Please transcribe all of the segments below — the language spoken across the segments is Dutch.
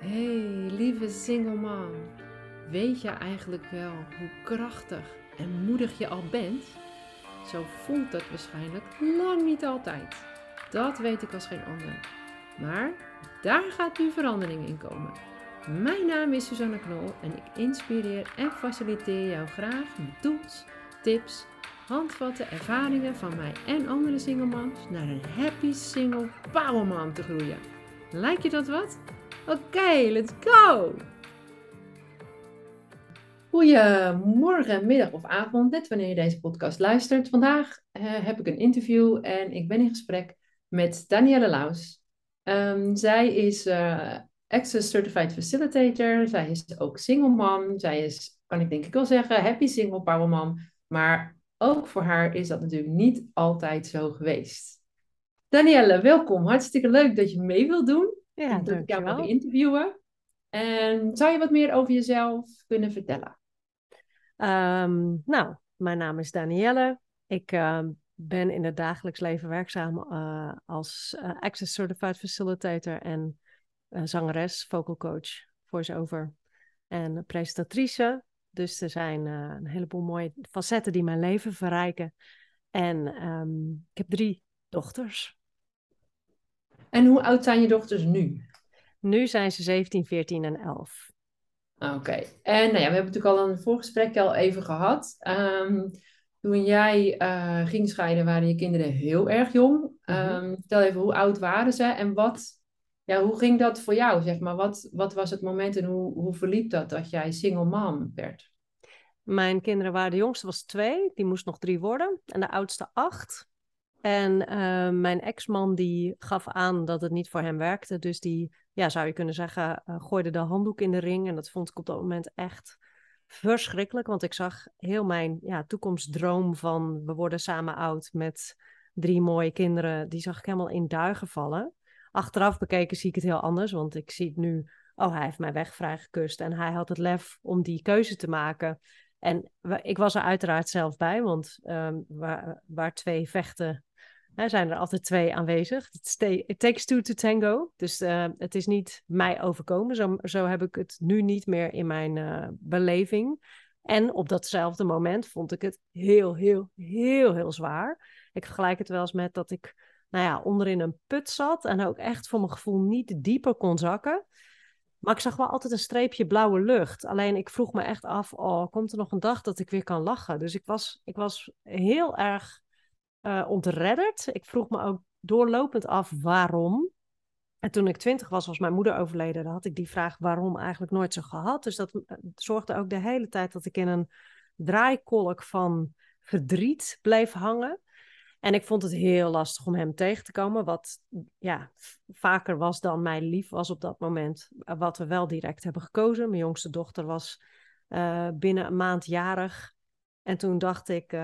Hey, lieve single mom. Weet je eigenlijk wel hoe krachtig en moedig je al bent? Zo voelt het waarschijnlijk lang niet altijd. Dat weet ik als geen ander. Maar daar gaat nu verandering in komen. Mijn naam is Suzanne Knol en ik inspireer en faciliteer jou graag met tools, tips, handvatten, ervaringen van mij en andere single moms naar een happy single power mom te groeien. Lijkt je dat wat? Oké, let's go! Goedemorgen, middag of avond, net wanneer je deze podcast luistert. Vandaag heb ik een interview en ik ben in gesprek met Danielle Laus. Zij is Access Certified Facilitator. Zij is ook single mom. Zij is, kan ik denk ik wel zeggen, happy single power mom. Maar ook voor haar is dat natuurlijk niet altijd zo geweest. Danielle, welkom. Hartstikke leuk dat je mee wilt doen Ja, en dat ik jou mag dankjewel. interviewen. En zou je wat meer over jezelf kunnen vertellen? Nou, mijn naam is Danielle. Ik ben in het dagelijks leven werkzaam als Access Certified Facilitator en zangeres, vocal coach, voice-over en presentatrice. Dus er zijn een heleboel mooie facetten die mijn leven verrijken. En ik heb 3 dochters. En hoe oud zijn je dochters nu? Nu zijn ze 17, 14 en 11. Oké. En nou ja, we hebben natuurlijk al een voorgesprekje al even gehad. Toen jij ging scheiden, waren je kinderen heel erg jong. Vertel even, hoe oud waren ze en ja, hoe ging dat voor jou, zeg maar? Wat was het moment en hoe verliep dat jij single mom werd? Mijn kinderen waren, de jongste was 2, die moest nog 3 worden. En de oudste 8. En mijn ex-man die gaf aan dat het niet voor hem werkte. Dus die, ja, zou je kunnen zeggen, gooide de handdoek in de ring. En dat vond ik op dat moment echt verschrikkelijk. Want ik zag heel mijn toekomstdroom van we worden samen oud met 3 mooie kinderen. Die zag ik helemaal in duigen vallen. Achteraf bekeken zie ik het heel anders. Want ik zie het nu, oh, hij heeft mij weg vrijgekust. En hij had het lef om die keuze te maken. En ik was er uiteraard zelf bij, want waar 2 vechten, zijn er altijd 2 aanwezig. It takes 2 to tango. Dus het is niet mij overkomen. Zo heb ik het nu niet meer in mijn beleving. En op datzelfde moment vond ik het heel, heel, heel, heel zwaar. Ik vergelijk het wel eens met dat ik onderin een put zat en ook echt voor mijn gevoel niet dieper kon zakken. Maar ik zag wel altijd een streepje blauwe lucht. Alleen ik vroeg me echt af, oh, komt er nog een dag dat ik weer kan lachen? Dus ik was heel erg ontredderd. Ik vroeg me ook doorlopend af waarom. En toen ik 20 was mijn moeder overleden. Dan had ik die vraag waarom eigenlijk nooit zo gehad. Dus dat zorgde ook de hele tijd dat ik in een draaikolk van verdriet bleef hangen. En ik vond het heel lastig om hem tegen te komen. Wat vaker was dan mij lief was op dat moment. Wat we wel direct hebben gekozen. Mijn jongste dochter was binnen een maand jarig. En toen dacht ik,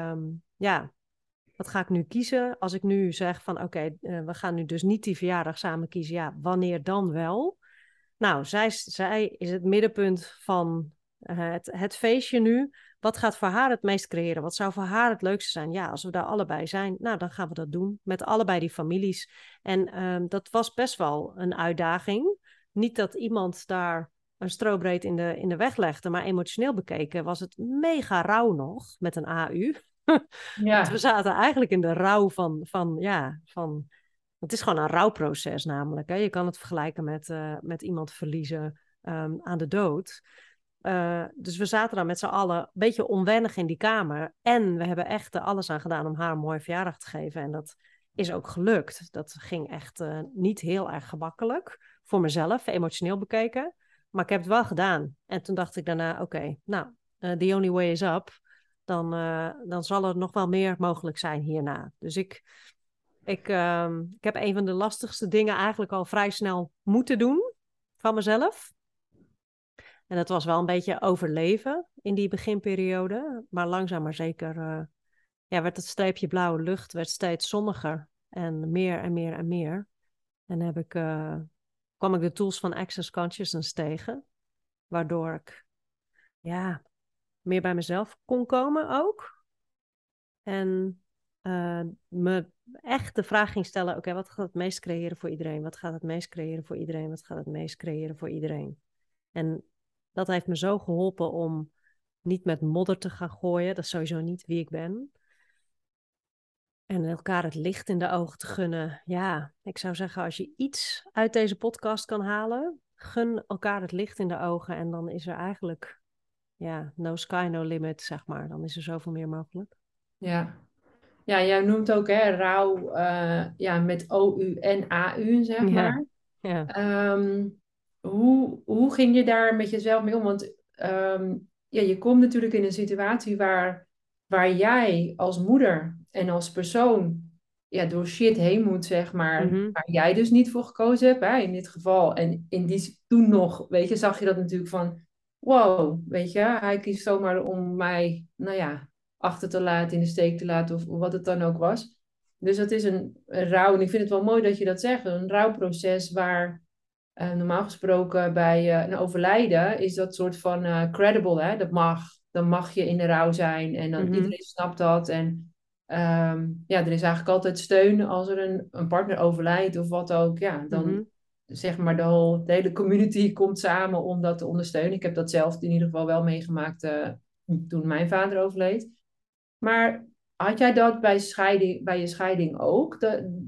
wat ga ik nu kiezen? Als ik nu zeg van oké, we gaan nu dus niet die verjaardag samen kiezen. Ja, wanneer dan wel? Nou, zij is het middenpunt van het feestje nu. Wat gaat voor haar het meest creëren? Wat zou voor haar het leukste zijn? Ja, als we daar allebei zijn, nou, dan gaan we dat doen. Met allebei die families. En dat was best wel een uitdaging. Niet dat iemand daar een strobreed in de weg legde, maar emotioneel bekeken was het mega rauw nog met een AU. Want we Ja, zaten eigenlijk in de rouw van het is gewoon een rouwproces namelijk. Hè? Je kan het vergelijken met iemand verliezen aan de dood. Dus we zaten dan met z'n allen een beetje onwennig in die kamer. En we hebben echt er alles aan gedaan om haar een mooie verjaardag te geven. En dat is ook gelukt. Dat ging echt niet heel erg gemakkelijk. Voor mezelf, emotioneel bekeken. Maar ik heb het wel gedaan. En toen dacht ik daarna, oké, nou, the only way is up. Dan zal er nog wel meer mogelijk zijn hierna. Dus ik heb een van de lastigste dingen eigenlijk al vrij snel moeten doen van mezelf. En dat was wel een beetje overleven in die beginperiode. Maar langzaam maar zeker werd het streepje blauwe lucht werd steeds zonniger. En meer en meer en meer. En kwam ik de tools van Access Consciousness tegen. Waardoor ik meer bij mezelf kon komen ook. En me echt de vraag ging stellen, oké, wat gaat het meest creëren voor iedereen? Wat gaat het meest creëren voor iedereen? Wat gaat het meest creëren voor iedereen? En dat heeft me zo geholpen om niet met modder te gaan gooien. Dat is sowieso niet wie ik ben. En elkaar het licht in de ogen te gunnen. Ja, ik zou zeggen, als je iets uit deze podcast kan halen, gun elkaar het licht in de ogen. En dan is er eigenlijk, ja, no sky, no limit, zeg maar. Dan is er zoveel meer mogelijk. Ja. Ja, jij noemt ook hè, rouw ja, met OU en AU, zeg Ja, maar. ja. Ehm, hoe ging je daar met jezelf mee om? Want ja, je komt natuurlijk in een situatie waar jij als moeder en als persoon ja, door shit heen moet, zeg maar. Mhm, Waar jij dus niet voor gekozen hebt, hè, in dit geval. En toen nog, weet je, zag je dat natuurlijk van... Wow, weet je, hij kiest zomaar om mij, nou ja, achter te laten, in de steek te laten of wat het dan ook was. Dus dat is een rouw, en ik vind het wel mooi dat je dat zegt, een rouwproces waar normaal gesproken bij een overlijden is dat soort van credible, hè? Dat mag. Dan mag je in de rouw zijn en dan mhm, iedereen snapt dat. En ja, er is eigenlijk altijd steun als er een partner overlijdt of wat ook. Ja, dan mhm. zeg maar de hele community komt samen om dat te ondersteunen. Ik heb dat zelf in ieder geval wel meegemaakt toen mijn vader overleed. Maar had jij dat bij je scheiding ook?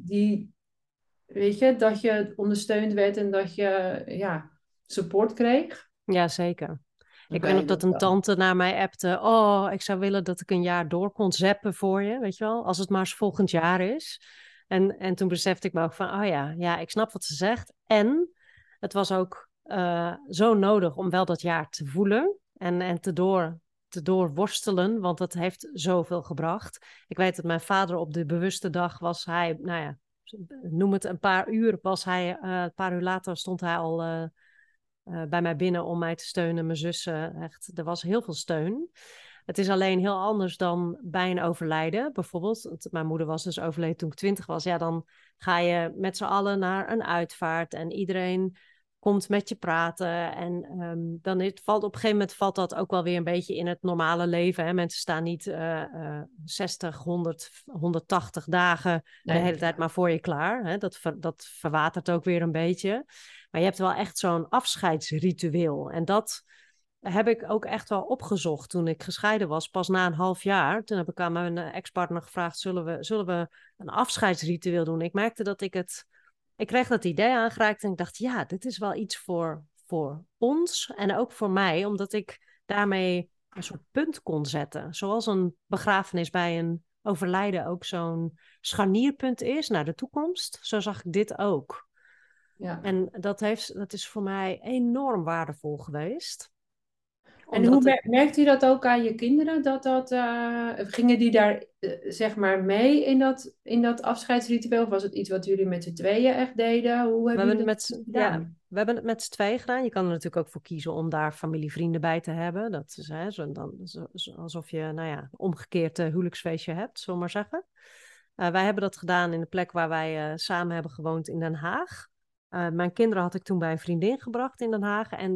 Weet je, dat je ondersteund werd en dat je ja, support kreeg? Ja, zeker. Ik weet Oké, nog dat dat een wel. tante naar mij appte. Oh, ik zou willen dat ik een jaar door kon zappen voor je, weet je wel, als het maar eens volgend jaar is. En toen besefte ik me ook van, oh ja, ja, ik snap wat ze zegt. En het was ook zo nodig om wel dat jaar te voelen en te doorworstelen, want dat heeft zoveel gebracht. Ik weet dat mijn vader op de bewuste dag was hij, nou ja, noem het een paar uur, was hij, een paar uur later stond hij al bij mij binnen om mij te steunen, mijn zussen. Echt, er was heel veel steun. Het is alleen heel anders dan bij een overlijden. Bijvoorbeeld, want mijn moeder was dus overleden toen ik 20 was. Ja, dan ga je met z'n allen naar een uitvaart en iedereen komt met je praten. En dan valt op een gegeven moment valt dat ook wel weer een beetje in het normale leven. Hè? Mensen staan niet 60, 100, 180 dagen de hele Nee. tijd maar voor je klaar. Hè? Dat verwatert ook weer een beetje. Maar je hebt wel echt zo'n afscheidsritueel. En dat heb ik ook echt wel opgezocht toen ik gescheiden was. Pas na een half jaar. Toen heb ik aan mijn ex-partner gevraagd: zullen we een afscheidsritueel doen? Ik merkte dat ik kreeg dat idee aangereikt en ik dacht, ja, dit is wel iets voor ons en ook voor mij, omdat ik daarmee een soort punt kon zetten. Zoals een begrafenis bij een overlijden ook zo'n scharnierpunt is naar de toekomst. Zo zag ik dit ook. Ja. En dat is voor mij enorm waardevol geweest. En Omdat het, merkte je dat ook aan je kinderen? Gingen die daar zeg maar mee in dat afscheidsritueel? Of was het iets wat jullie met z'n tweeën echt deden? Hoe we hebben hebben het jullie met, dat ja, gedaan? we hebben het met z'n tweeën gedaan. Je kan er natuurlijk ook voor kiezen om daar familie, vrienden bij te hebben. Dat is hè, alsof je, nou ja, omgekeerd huwelijksfeestje hebt, zullen we maar zeggen. Wij hebben dat gedaan in de plek waar wij samen hebben gewoond in Den Haag. Mijn kinderen had ik toen bij een vriendin gebracht in Den Haag. En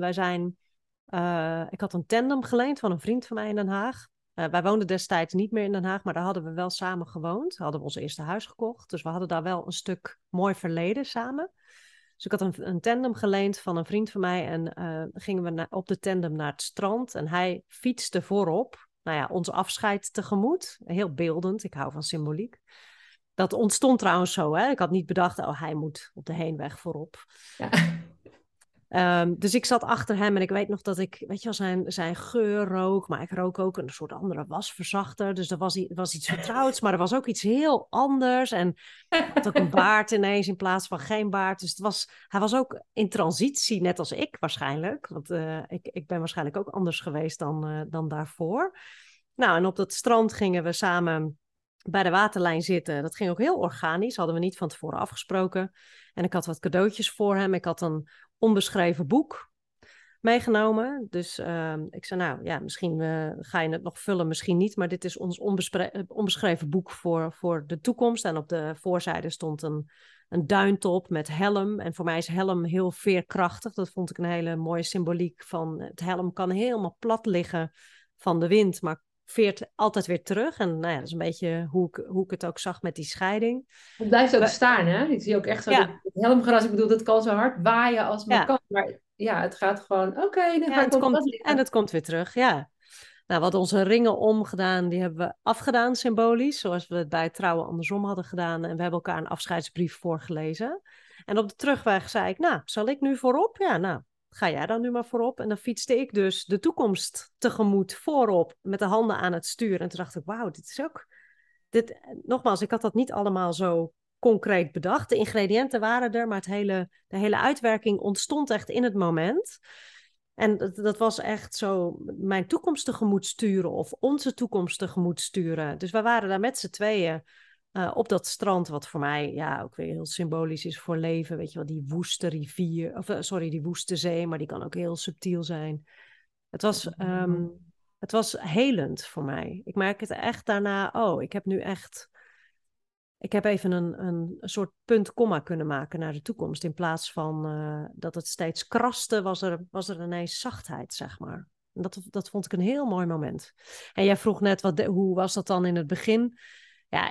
ik had een tandem geleend van een vriend van mij in Den Haag. Wij woonden destijds niet meer in Den Haag, maar daar hadden we wel samen gewoond. Hadden we ons eerste huis gekocht. Dus we hadden daar wel een stuk mooi verleden samen. Dus ik had een tandem geleend van een vriend van mij. En gingen we op de tandem naar het strand. En hij fietste voorop. Nou ja, ons afscheid tegemoet. Heel beeldend. Ik hou van symboliek. Dat ontstond trouwens zo. Hè? Ik had niet bedacht, oh, hij moet op de heenweg voorop. Ja. Dus ik zat achter hem en ik weet nog dat ik, weet je wel, zijn geur rook. Maar ik rook ook een soort andere wasverzachter. Dus er was iets vertrouwds, maar er was ook iets heel anders. En hij had ook een baard ineens in plaats van geen baard. Dus hij was ook in transitie, net als ik waarschijnlijk. Want ik ben waarschijnlijk ook anders geweest dan daarvoor. Nou, en op dat strand gingen we samen bij de waterlijn zitten. Dat ging ook heel organisch, hadden we niet van tevoren afgesproken. En ik had wat cadeautjes voor hem. Ik had een onbeschreven boek meegenomen. Dus ik zei, nou ja, misschien ga je het nog vullen, misschien niet. Maar dit is ons onbeschreven boek voor de toekomst. En op de voorzijde stond een duintop met helm. En voor mij is helm heel veerkrachtig. Dat vond ik een hele mooie symboliek van het helm kan helemaal plat liggen van de wind, maar veert altijd weer terug. En nou ja, dat is een beetje hoe ik het ook zag met die scheiding. Het blijft ook We- staan, hè? Ik zie ook echt zo dat ja, het helmgras, ik bedoel, dat kan zo hard waaien als maar ja, kan. Maar ja, het gaat gewoon, oké, dan ja, ga ik op dat liggen. het komt weer terug, ja. Nou, we hadden onze ringen omgedaan, die hebben we afgedaan symbolisch, zoals we het bij het trouwen andersom hadden gedaan. En we hebben elkaar een afscheidsbrief voorgelezen. En op de terugweg zei ik, nou, zal ik nu voorop? Ja, nou, ga jij dan nu maar voorop. En dan fietste ik dus de toekomst tegemoet voorop, met de handen aan het stuur. En toen dacht ik, wauw, dit is ook... Nogmaals, ik had dat niet allemaal zo concreet bedacht. De ingrediënten waren er, maar de hele uitwerking ontstond echt in het moment. En dat was echt zo mijn toekomst tegemoet sturen of onze toekomst tegemoet sturen. Dus we waren daar met z'n tweeën op dat strand, wat voor mij ja ook weer heel symbolisch is voor leven. Weet je wel, die woeste rivier, of sorry, die woeste zee, maar die kan ook heel subtiel zijn. Het was, het was helend voor mij. Ik merk het echt daarna, oh, ik heb even een soort punt-komma kunnen maken naar de toekomst. In plaats van dat het steeds kraste, was er ineens zachtheid, zeg maar. En dat vond ik een heel mooi moment. En jij vroeg net, hoe was dat dan in het begin? Ja,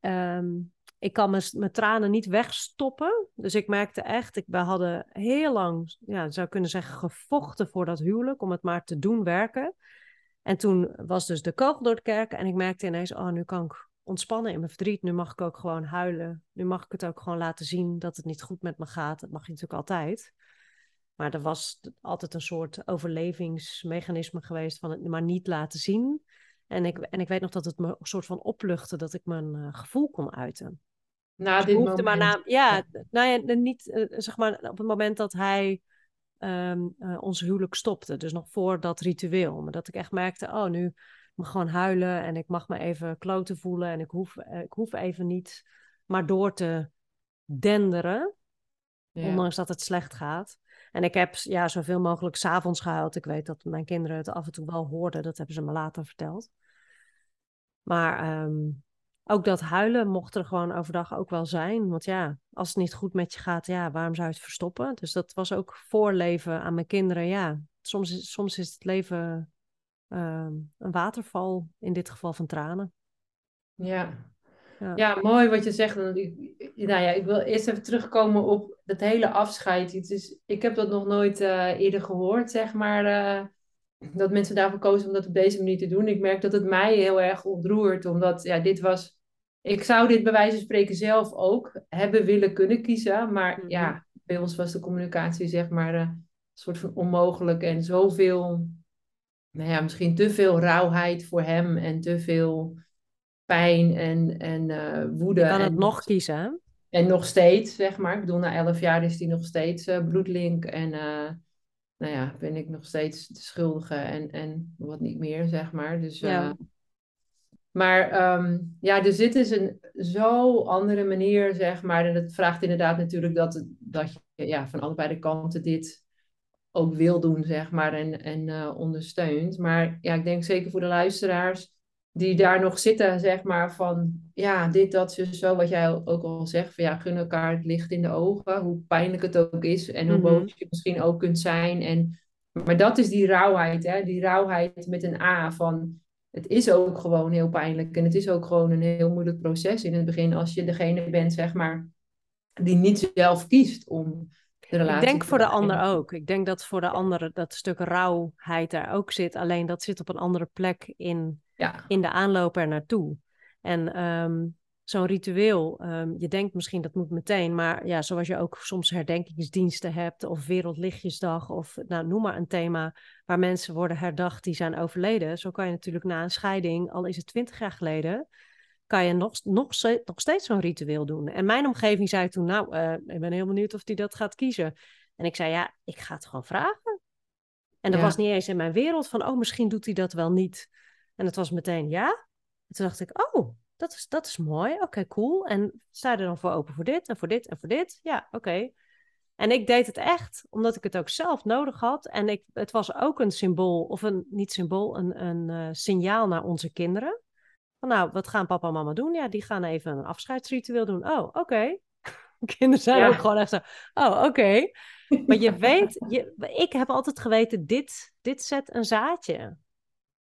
ik kan mijn tranen niet wegstoppen. Dus ik merkte echt, we hadden heel lang, ja, zou kunnen zeggen, gevochten voor dat huwelijk. Om het maar te doen werken. En toen was dus de kogel door de kerk. En ik merkte ineens, oh, nu kan ik ontspannen in mijn verdriet. Nu mag ik ook gewoon huilen. Nu mag ik het ook gewoon laten zien dat het niet goed met me gaat. Dat mag je natuurlijk altijd. Maar er was altijd een soort overlevingsmechanisme geweest van het maar niet laten zien. En ik weet nog dat het me een soort van opluchtte dat ik mijn gevoel kon uiten. Na Dus ik dit hoefde maar moment. ja, nou ja, niet zeg maar op het moment dat hij ons huwelijk stopte. Dus nog voor dat ritueel. Maar dat ik echt merkte, oh, nu mag gewoon huilen en ik mag me even kloten voelen en ik hoef even niet maar door te denderen, Ja. ondanks dat het slecht gaat. En ik heb ja, zoveel mogelijk 's avonds gehuild. Ik weet dat mijn kinderen het af en toe wel hoorden. Dat hebben ze me later verteld. Maar ook dat huilen mocht er gewoon overdag ook wel zijn. Want ja, als het niet goed met je gaat, ja, waarom zou je het verstoppen? Dus dat was ook voorleven aan mijn kinderen. Ja, soms is het leven een waterval, in dit geval van tranen. Ja. Ja. Ja, mooi wat je zegt. Nou ja, ik wil eerst even terugkomen op dat hele afscheid. Ik heb dat nog nooit eerder gehoord, zeg maar, dat mensen daarvoor kozen om dat op deze manier te doen. Ik merk dat het mij heel erg ontroert, omdat ja, ik zou dit bij wijze van spreken zelf ook hebben willen kunnen kiezen, maar Mhm. ja, bij ons was de communicatie zeg maar een soort van onmogelijk en zoveel, nou ja, misschien te veel rauwheid voor hem en te veel pijn en woede. Je kan het nog kiezen, hè? En nog steeds, zeg maar. Ik bedoel, na 11 jaar is die nog steeds bloedlink. En nou ja, ben ik nog steeds de schuldige en wat niet meer, zeg maar. Dus, Ja, maar ja, dus dit is een zo andere manier, zeg maar. En het vraagt inderdaad natuurlijk dat je ja, van allebei de kanten dit ook wil doen, zeg maar, en ondersteunt. Maar ja, ik denk zeker voor de luisteraars die daar nog zitten, zeg maar, van ja, dit, dat, zo, wat jij ook al zegt, van ja, gun elkaar het licht in de ogen, hoe pijnlijk het ook is en hoe mhm. boos je misschien ook kunt zijn. Maar dat is die rauwheid, hè? Die rauwheid met een A van het is ook gewoon heel pijnlijk en het is ook gewoon een heel moeilijk proces in het begin als je degene bent, zeg maar, die niet zelf kiest om de Ik relatie denk te voor de ander beëindigen. ook. Ik denk dat voor de ander dat stuk rauwheid daar ook zit. Alleen dat zit op een andere plek Ja, in de aanloop er naartoe. En zo'n ritueel, je denkt misschien dat moet meteen, maar ja, zoals je ook soms herdenkingsdiensten hebt of Wereldlichtjesdag of nou, noem maar een thema waar mensen worden herdacht die zijn overleden. Zo kan je natuurlijk na een scheiding, al is het 20 jaar geleden, kan je nog steeds zo'n ritueel doen. En mijn omgeving zei toen, nou, ik ben heel benieuwd of hij dat gaat kiezen. En ik zei, ja, ik ga het gewoon vragen. En dat was ja, niet eens in mijn wereld van, oh, misschien doet hij dat wel niet. En het was meteen ja. En toen dacht ik, oh, dat is mooi. Oké, cool. En sta je er dan voor open voor dit en voor dit en voor dit? Ja, oké. En ik deed het echt omdat ik het ook zelf nodig had. En het was ook een symbool, of niet symbool, een signaal naar onze kinderen. Van nou, wat gaan papa en mama doen? Ja, die gaan even een afscheidsritueel doen. Oh, oké. Kinderen zijn ook ja. gewoon echt zo, oh, oké. Maar je weet, ik heb altijd geweten, dit zet een zaadje.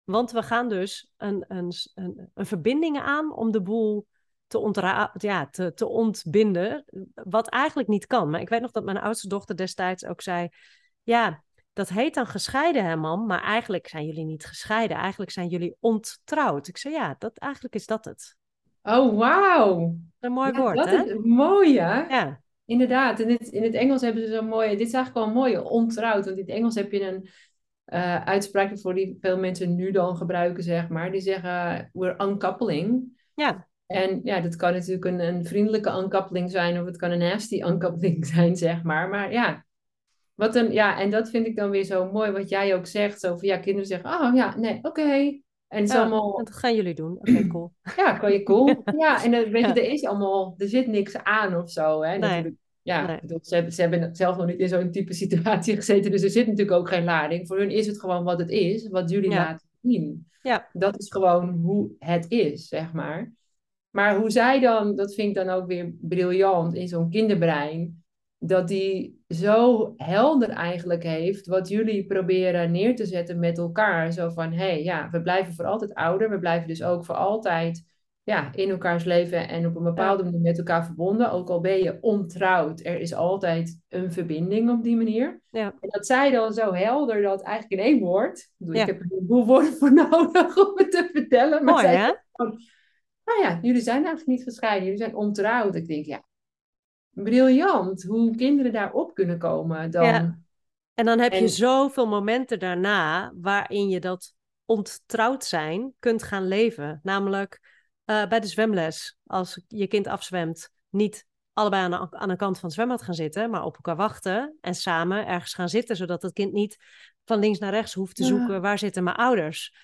Want we gaan dus een verbinding aan om de boel te ontbinden, wat eigenlijk niet kan. Maar ik weet nog dat mijn oudste dochter destijds ook zei, ja, dat heet dan gescheiden, hè, mam, maar eigenlijk zijn jullie niet gescheiden. Eigenlijk zijn jullie onttrouwd. Ik zei, ja, eigenlijk is dat het. Oh, wauw. Een mooi Ja, woord, dat hè? is mooi, hè? Ja, Inderdaad. In het Engels hebben ze zo'n mooie... Dit is eigenlijk wel een mooie, ontrouwd. Want in het Engels heb je een uitspraak voor die veel mensen nu dan gebruiken, zeg maar. Die zeggen, we're uncoupling. ja, En ja, dat kan natuurlijk een vriendelijke uncoupeling zijn... of het kan een nasty uncoupeling zijn, zeg maar. Maar ja, ja, en dat vind ik dan weer zo mooi, wat jij ook zegt. Zo van, ja, kinderen zeggen, oh ja, nee, oké. En het is ja, allemaal... dat gaan jullie doen. Oké, cool. Ja, kan je cool. Ja, en dan, weet je, Ja, er zit niks aan of zo, hè. nee, Natuurlijk, ja, ik nee, bedoel, ze hebben zelf nog niet in zo'n type situatie gezeten, dus er zit natuurlijk ook geen lading. Voor hun is het gewoon wat het is, wat jullie ja, laten zien. ja, Dat is gewoon hoe het is, zeg maar. Maar hoe zij dan, dat vind ik dan ook weer briljant in zo'n kinderbrein, dat die zo helder eigenlijk heeft wat jullie proberen neer te zetten met elkaar. Zo van, hé, ja, we blijven voor altijd ouder. We blijven dus ook voor altijd ja, in elkaars leven en op een ja, bepaalde manier met elkaar verbonden. Ook al ben je ontrouwd, er is altijd een verbinding op die manier. ja, En dat zij dan zo helder dat eigenlijk in één woord. Ik bedoel, ik ja. heb er een boel woorden voor nodig om het te vertellen. Maar Mooi, zij hè? zegt gewoon, nou ja, jullie zijn eigenlijk niet gescheiden. Jullie zijn ontrouwd. Ik denk, ja, briljant hoe kinderen daarop kunnen komen Ja. dan. En dan heb je En zoveel momenten daarna waarin je dat onttrouwd zijn kunt gaan leven. Namelijk bij de zwemles, als je kind afzwemt, niet allebei aan de kant van het zwembad gaan zitten, maar op elkaar wachten en samen ergens gaan zitten, zodat het kind niet van links naar rechts hoeft te zoeken, waar zitten mijn ouders?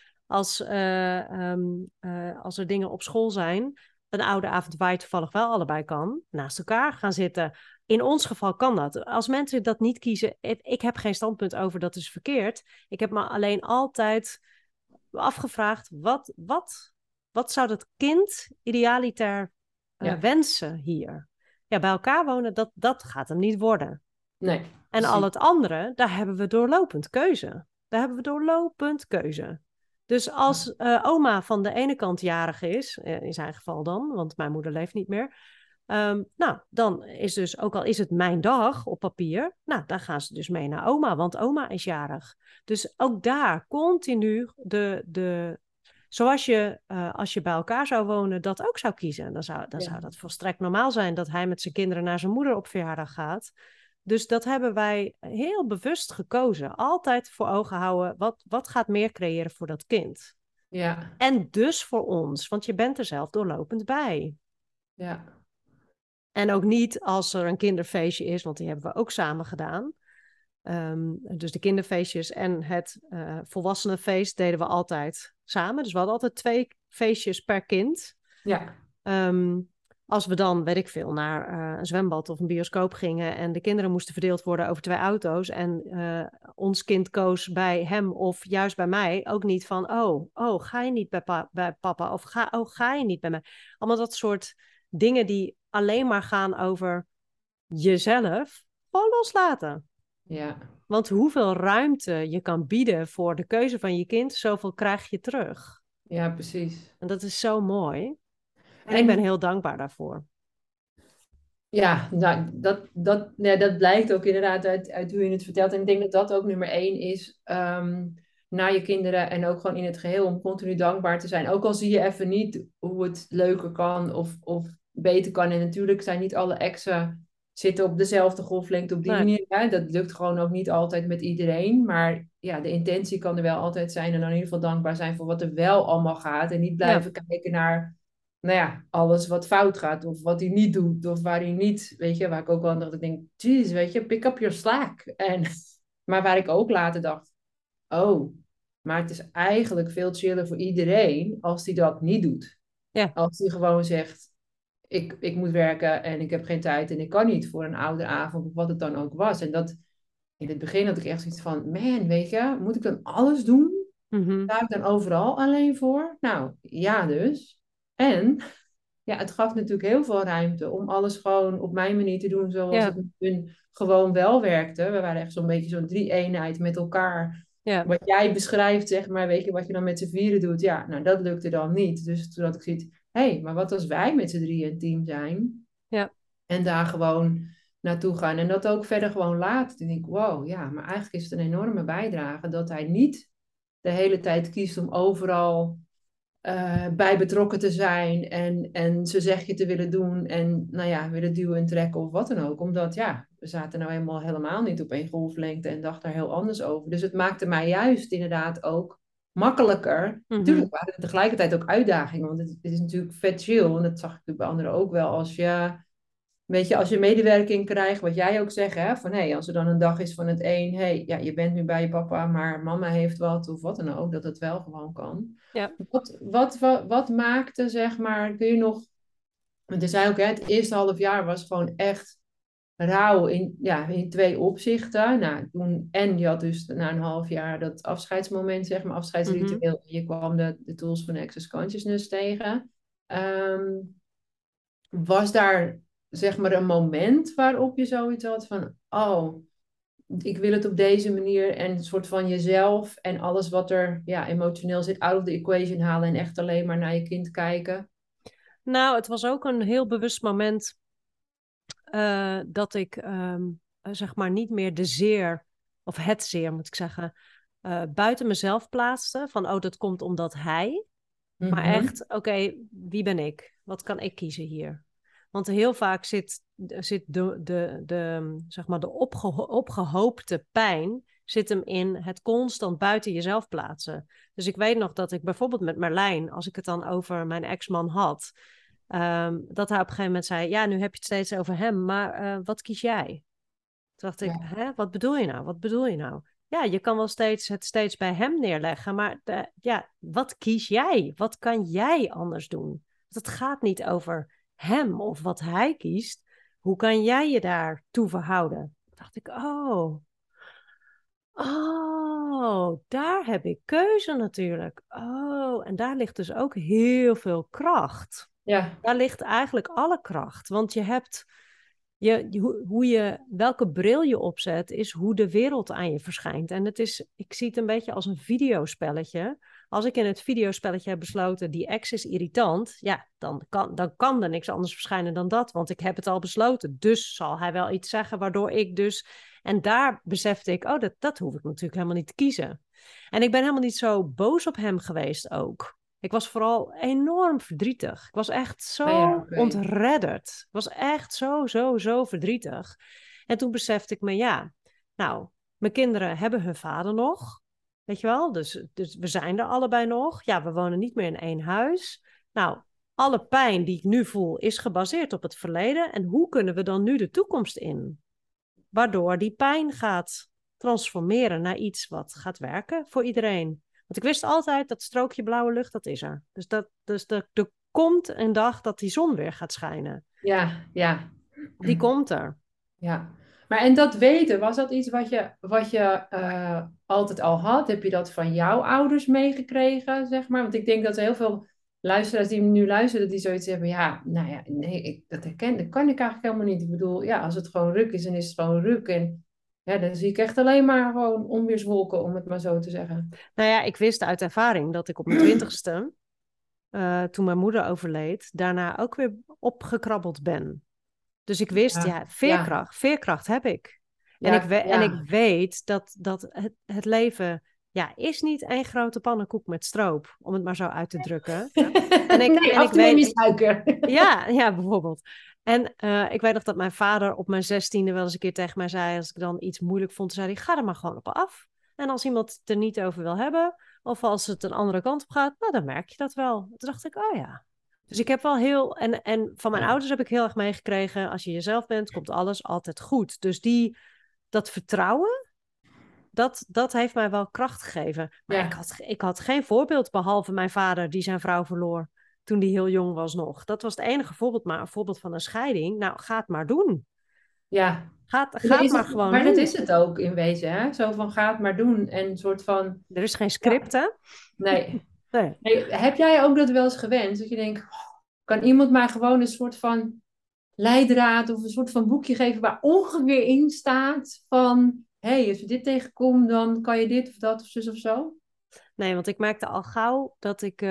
Als er dingen op school zijn, een ouderavond waar je toevallig wel allebei kan, naast elkaar gaan zitten. In ons geval kan dat. Als mensen dat niet kiezen, ik heb geen standpunt over dat is verkeerd. Ik heb me alleen altijd afgevraagd, wat zou dat kind idealiter ja, wensen hier? Ja, bij elkaar wonen, dat gaat hem niet worden. nee, En al precies. het andere, daar hebben we doorlopend keuze. Daar hebben we doorlopend keuze. Dus als oma van de ene kant jarig is, in zijn geval dan, want mijn moeder leeft niet meer. Nou, dan is dus, ook al is het mijn dag op papier, nou, dan gaan ze dus mee naar oma, want oma is jarig. Dus ook daar continu zoals je, als je bij elkaar zou wonen, dat ook zou kiezen. Dan Ja, zou dat volstrekt normaal zijn dat hij met zijn kinderen naar zijn moeder op verjaardag gaat. Dus dat hebben wij heel bewust gekozen. Altijd voor ogen houden, wat gaat meer creëren voor dat kind? ja, En dus voor ons, want je bent er zelf doorlopend bij. ja, En ook niet als er een kinderfeestje is, want die hebben we ook samen gedaan. Dus de kinderfeestjes en het volwassenenfeest deden we altijd samen. Dus we hadden altijd 2 feestjes per kind. ja, Ehm, als we dan, weet ik veel, naar een zwembad of een bioscoop gingen en de kinderen moesten verdeeld worden over 2 auto's en ons kind koos bij hem of juist bij mij, ook niet van, ga je niet bij papa of ga je niet bij mij. Allemaal dat soort dingen die alleen maar gaan over jezelf, gewoon loslaten. ja. Want hoeveel ruimte je kan bieden voor de keuze van je kind, zoveel krijg je terug. Ja, precies. En dat is zo mooi. En ik ben En heel dankbaar daarvoor. ja, nou, dat blijkt ook inderdaad uit hoe je het vertelt. En ik denk dat dat ook nummer 1 is naar je kinderen en ook gewoon in het geheel om continu dankbaar te zijn. Ook al zie je even niet hoe het leuker kan of beter kan. En natuurlijk zijn niet alle exen zitten op dezelfde golflengte op die Nee, manier. Hè? Dat lukt gewoon ook niet altijd met iedereen. Maar ja, de intentie kan er wel altijd zijn. En dan in ieder geval dankbaar zijn voor wat er wel allemaal gaat. En niet ja, blijven kijken naar nou ja, alles wat fout gaat, of wat hij niet doet, of waar hij niet, weet je, waar ik ook wel aan dacht, ik denk, jeez, weet je, pick up your slack. Maar waar ik ook later dacht, oh, maar het is eigenlijk veel chiller voor iedereen als hij dat niet doet. ja, Als hij gewoon zegt, ik moet werken en ik heb geen tijd en ik kan niet voor een ouderavond, of wat het dan ook was. En dat, in het begin had ik echt zoiets van, man, weet je, moet ik dan alles doen? mhm, Sta ik dan overal alleen voor? Nou, ja dus. En ja, het gaf natuurlijk heel veel ruimte om alles gewoon op mijn manier te doen zoals het ja, met hun gewoon wel werkte. We waren echt zo'n beetje zo'n 3-eenheid met elkaar. Ja. Wat jij beschrijft, zeg maar, weet je, wat je dan met z'n vieren doet. Ja, nou, dat lukte dan niet. Dus toen had ik zoiets, hé, maar wat als wij met z'n drieën een team zijn? Ja. En daar gewoon naartoe gaan. En dat ook verder gewoon laten. Dan denk ik, wow, ja, maar eigenlijk is het een enorme bijdrage dat hij niet de hele tijd kiest om overal bij betrokken te zijn en zijn zegje te willen doen en nou ja, willen duwen en trekken of wat dan ook. Omdat ja, we zaten nou eenmaal helemaal niet op één golflengte en dachten daar heel anders over. Dus het maakte mij juist inderdaad ook makkelijker. Mhm. Natuurlijk waren er tegelijkertijd ook uitdagingen, want het is natuurlijk vet chill en dat zag ik natuurlijk bij anderen ook wel als je weet je, als je medewerking krijgt, wat jij ook zegt, hè, van hé, als er dan een dag is van het een, hé, ja, je bent nu bij je papa, maar mama heeft wat of wat dan ook, dat het wel gewoon kan. Ja. Wat maakte, zeg maar, kun je nog, want er zei ook, hè, het eerste half jaar was gewoon echt rauw in, ja, in twee opzichten. Nou, toen, en je had dus na een half jaar dat afscheidsmoment, zeg maar, Mhm. afscheidsritueel, je kwam de tools van Access Consciousness tegen. Ehm, was daar zeg maar een moment waarop je zoiets had van, oh, ik wil het op deze manier en een soort van jezelf en alles wat er ja, emotioneel zit out of the equation halen en echt alleen maar naar je kind kijken? Nou, het was ook een heel bewust moment dat ik zeg maar niet meer de zeer, of het zeer moet ik zeggen, buiten mezelf plaatste. Van, oh, dat komt omdat hij. Maar Mhm. echt, oké, wie ben ik? Wat kan ik kiezen hier? Want heel vaak zit zeg maar de opgehoopte pijn zit hem in het constant buiten jezelf plaatsen. Dus ik weet nog dat ik bijvoorbeeld met Merlijn, als ik het dan over mijn ex-man had, dat hij op een gegeven moment zei, ja, nu heb je het steeds over hem, maar wat kies jij? Toen dacht ik, Ja, hè, wat bedoel je nou? Wat bedoel je nou? Ja, je kan wel het steeds bij hem neerleggen, maar ja, wat kies jij? Wat kan jij anders doen? Want het gaat niet over hem of wat hij kiest. Hoe kan jij je daartoe verhouden? Toen dacht ik, daar heb ik keuze natuurlijk. Oh, en daar ligt dus ook heel veel kracht. ja, Daar ligt eigenlijk alle kracht. Want je hebt welke bril je opzet, is hoe de wereld aan je verschijnt. En ik zie het een beetje als een videospelletje. Als ik in het videospelletje heb besloten, die ex is irritant, ja, dan kan er niks anders verschijnen dan dat. Want ik heb het al besloten. Dus zal hij wel iets zeggen, waardoor ik dus. En daar besefte ik, dat hoef ik natuurlijk helemaal niet te kiezen. En ik ben helemaal niet zo boos op hem geweest ook. Ik was vooral enorm verdrietig. Ik was echt ah, ja, zo oké. ontredderd. Ik was echt zo, zo, zo verdrietig. En toen besefte ik me, ja, nou, mijn kinderen hebben hun vader nog. Weet je wel? Dus we zijn er allebei nog. Ja, we wonen niet meer in één huis. Nou, alle pijn die ik nu voel is gebaseerd op het verleden. En hoe kunnen we dan nu de toekomst in? Waardoor die pijn gaat transformeren naar iets wat gaat werken voor iedereen. Want ik wist altijd dat strookje blauwe lucht, dat is er. Dus er komt een dag dat die zon weer gaat schijnen. Ja, ja, Die komt er. ja. Maar en dat weten, was dat iets wat je altijd al had? Heb je dat van jouw ouders meegekregen, zeg maar? Want ik denk dat er heel veel luisteraars die nu luisteren, die zoiets hebben, ja, nou ja, nee, dat kan ik eigenlijk helemaal niet. Ik bedoel, ja, als het gewoon ruk is, dan is het gewoon ruk. En ja, dan zie ik echt alleen maar gewoon onweerswolken, om het maar zo te zeggen. Nou ja, ik wist uit ervaring dat ik op mijn 20ste, toen mijn moeder overleed, daarna ook weer opgekrabbeld ben. Dus ik wist, Ja, ja, ja, veerkracht heb ik. ja, En ik ja. weet dat het leven, ja, is niet één grote pannenkoek met stroop, om het maar zo uit te drukken. Nee, En af ik en toe neem je weet, suiker. ja, bijvoorbeeld. En ik weet nog dat mijn vader op mijn 16e wel eens een keer tegen mij zei, als ik dan iets moeilijk vond, zei hij, ga er maar gewoon op af. En als iemand het er niet over wil hebben, of als het een andere kant op gaat, nou, dan merk je dat wel. Toen dacht ik, oh ja. Dus ik heb wel en van mijn ouders heb ik heel erg meegekregen, als je jezelf bent, komt alles altijd goed. Dus dat vertrouwen, dat heeft mij wel kracht gegeven. Maar Ja, ik had geen voorbeeld, behalve mijn vader die zijn vrouw verloor toen hij heel jong was nog. Dat was het enige voorbeeld, maar een voorbeeld van een scheiding. Nou, ga het maar doen. ja. Ga het Is maar het, gewoon maar dat doen. is het ook in wezen, hè? Zo van ga het maar doen. En een soort van, Er is geen ja, script, hè? nee. Nee. Nee, heb jij ook dat wel eens gewenst? Dat je denkt, oh, kan iemand mij gewoon een soort van leidraad of een soort van boekje geven waar ongeveer in staat van hey, als je dit tegenkomt, dan kan je dit of dat of zus of zo? Nee, want ik merkte al gauw dat ik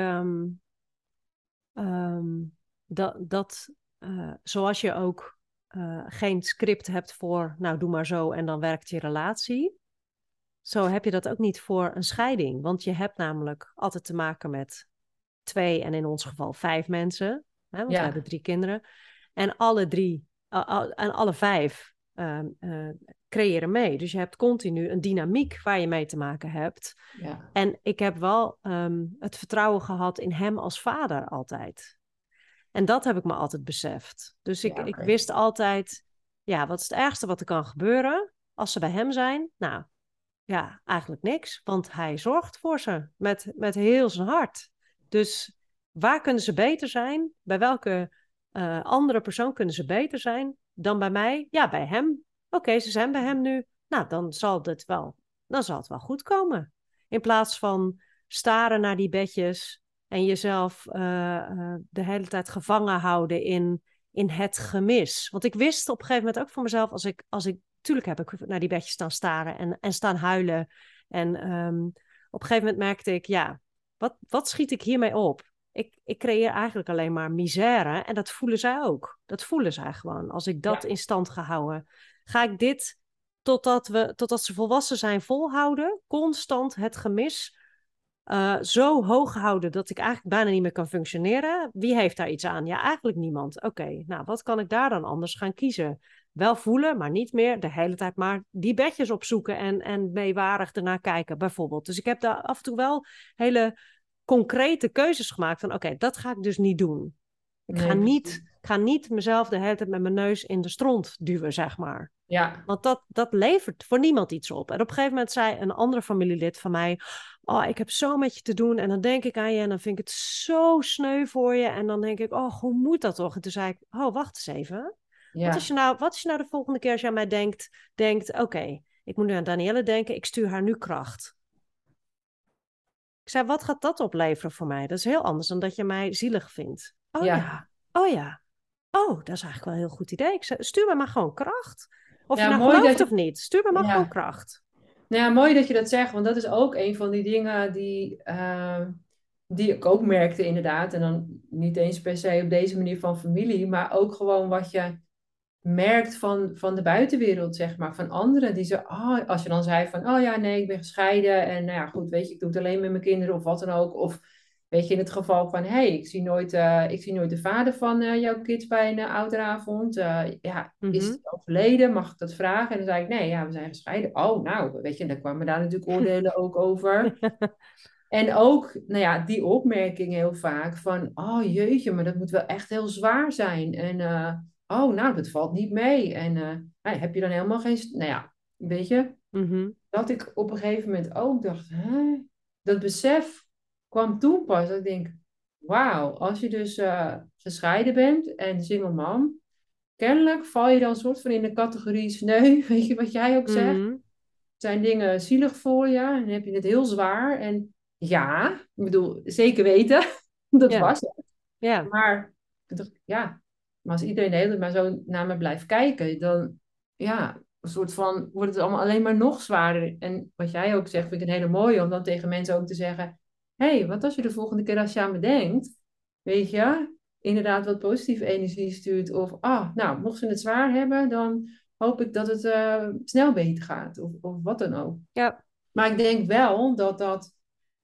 ehm, dat zoals je ook geen script hebt voor, nou doe maar zo en dan werkt je relatie. Zo heb je dat ook niet voor een scheiding. Want je hebt namelijk altijd te maken met 2 en in ons geval 5 mensen. Hè, want we hebben Ja, 3 kinderen. En alle 3 en alle 5 creëren mee. Dus je hebt continu een dynamiek waar je mee te maken hebt. ja, En ik heb wel het vertrouwen gehad in hem als vader altijd. En dat heb ik me altijd beseft. Dus ja, ik oké. wist altijd, ja, wat is het ergste wat er kan gebeuren als ze bij hem zijn? Nou, ja, eigenlijk niks, want hij zorgt voor ze met heel zijn hart. Dus waar kunnen ze beter zijn? Bij welke andere persoon kunnen ze beter zijn dan bij mij? Ja, bij hem. Oké, ze zijn bij hem nu. Nou, dan zal het wel goed komen. In plaats van staren naar die bedjes en jezelf de hele tijd gevangen houden in het gemis. Want ik wist op een gegeven moment ook voor mezelf, als ik tuurlijk heb ik naar die bedjes staan staren en staan huilen. En op een gegeven moment merkte ik, ja, wat schiet ik hiermee op? Ik creëer eigenlijk alleen maar misère en dat voelen zij ook. Dat voelen zij gewoon. Als ik dat Ja, in stand ga houden, ga ik dit totdat ze volwassen zijn volhouden, constant het gemis zo hoog houden dat ik eigenlijk bijna niet meer kan functioneren. Wie heeft daar iets aan? Ja, eigenlijk niemand. Oké, nou, wat kan ik daar dan anders gaan kiezen? Wel voelen, maar niet meer de hele tijd maar die bedjes opzoeken en meewarig ernaar kijken, bijvoorbeeld. Dus ik heb daar af en toe wel hele concrete keuzes gemaakt van oké, dat ga ik dus niet doen. nee, precies. Ik ga niet mezelf de hele tijd met mijn neus in de stront duwen, zeg maar. Ja, Want dat levert voor niemand iets op. En op een gegeven moment zei een andere familielid van mij: Oh, ik heb zo met je te doen. En dan denk ik aan je en dan vind ik het zo sneu voor je. En dan denk ik: Oh, hoe moet dat toch? En toen zei ik: Oh, wacht eens even. ja, Wat is je nou de volgende keer als je aan mij denkt: Oké, ik moet nu aan Danielle denken. Ik stuur haar nu kracht. Ik zei: Wat gaat dat opleveren voor mij? Dat is heel anders dan dat je mij zielig vindt. Oh ja. ja, oh ja. Oh, dat is eigenlijk wel een heel goed idee. Ik zei: Stuur me maar gewoon kracht. Of je Ja, nou mooi dat gelooft je, of niet, stuur me maar gewoon ja. kracht. Nou ja, mooi dat je dat zegt, want dat is ook een van die dingen die ik ook merkte inderdaad. En dan niet eens per se op deze manier van familie, maar ook gewoon wat je merkt van de buitenwereld, zeg maar. Van anderen die ze, als je dan zei van, oh ja, nee, ik ben gescheiden en nou ja, goed, weet je, ik doe het alleen met mijn kinderen of wat dan ook. Of weet je, in het geval van, hey, ik zie nooit de vader van jouw kids bij een ouderavond. Ja, is Mhm. het overleden? Mag ik dat vragen? En dan zei ik, nee, ja, we zijn gescheiden. Oh, nou, weet je, dan kwamen daar natuurlijk oordelen ook over. En ook, nou ja, die opmerking heel vaak van, oh jeetje, maar dat moet wel echt heel zwaar zijn. En, oh, nou, dat valt niet mee. En nou, heb je dan helemaal geen, nou ja, weet je, Mhm. dat ik op een gegeven moment ook dacht, hè? Dat besef kwam toen pas. Dat ik denk, wauw, als je dus gescheiden bent en single mom, kennelijk val je dan soort van in de categorie sneu, weet je wat jij ook zegt? Mhm. Zijn dingen zielig voor je en heb je het heel zwaar. En ja, ik bedoel, zeker weten, dat Ja, was het. ja, Maar ik dacht, ja, maar als iedereen de hele tijd maar zo naar me blijft kijken, dan ja, een soort van wordt het allemaal alleen maar nog zwaarder. En wat jij ook zegt, vind ik een hele mooie om dan tegen mensen ook te zeggen, hé, hey, wat als je de volgende keer als je aan me denkt, weet je, inderdaad wat positieve energie stuurt. Of, nou, mocht ze het zwaar hebben, dan hoop ik dat het snel beter gaat. Of wat dan ook. ja, Maar ik denk wel dat dat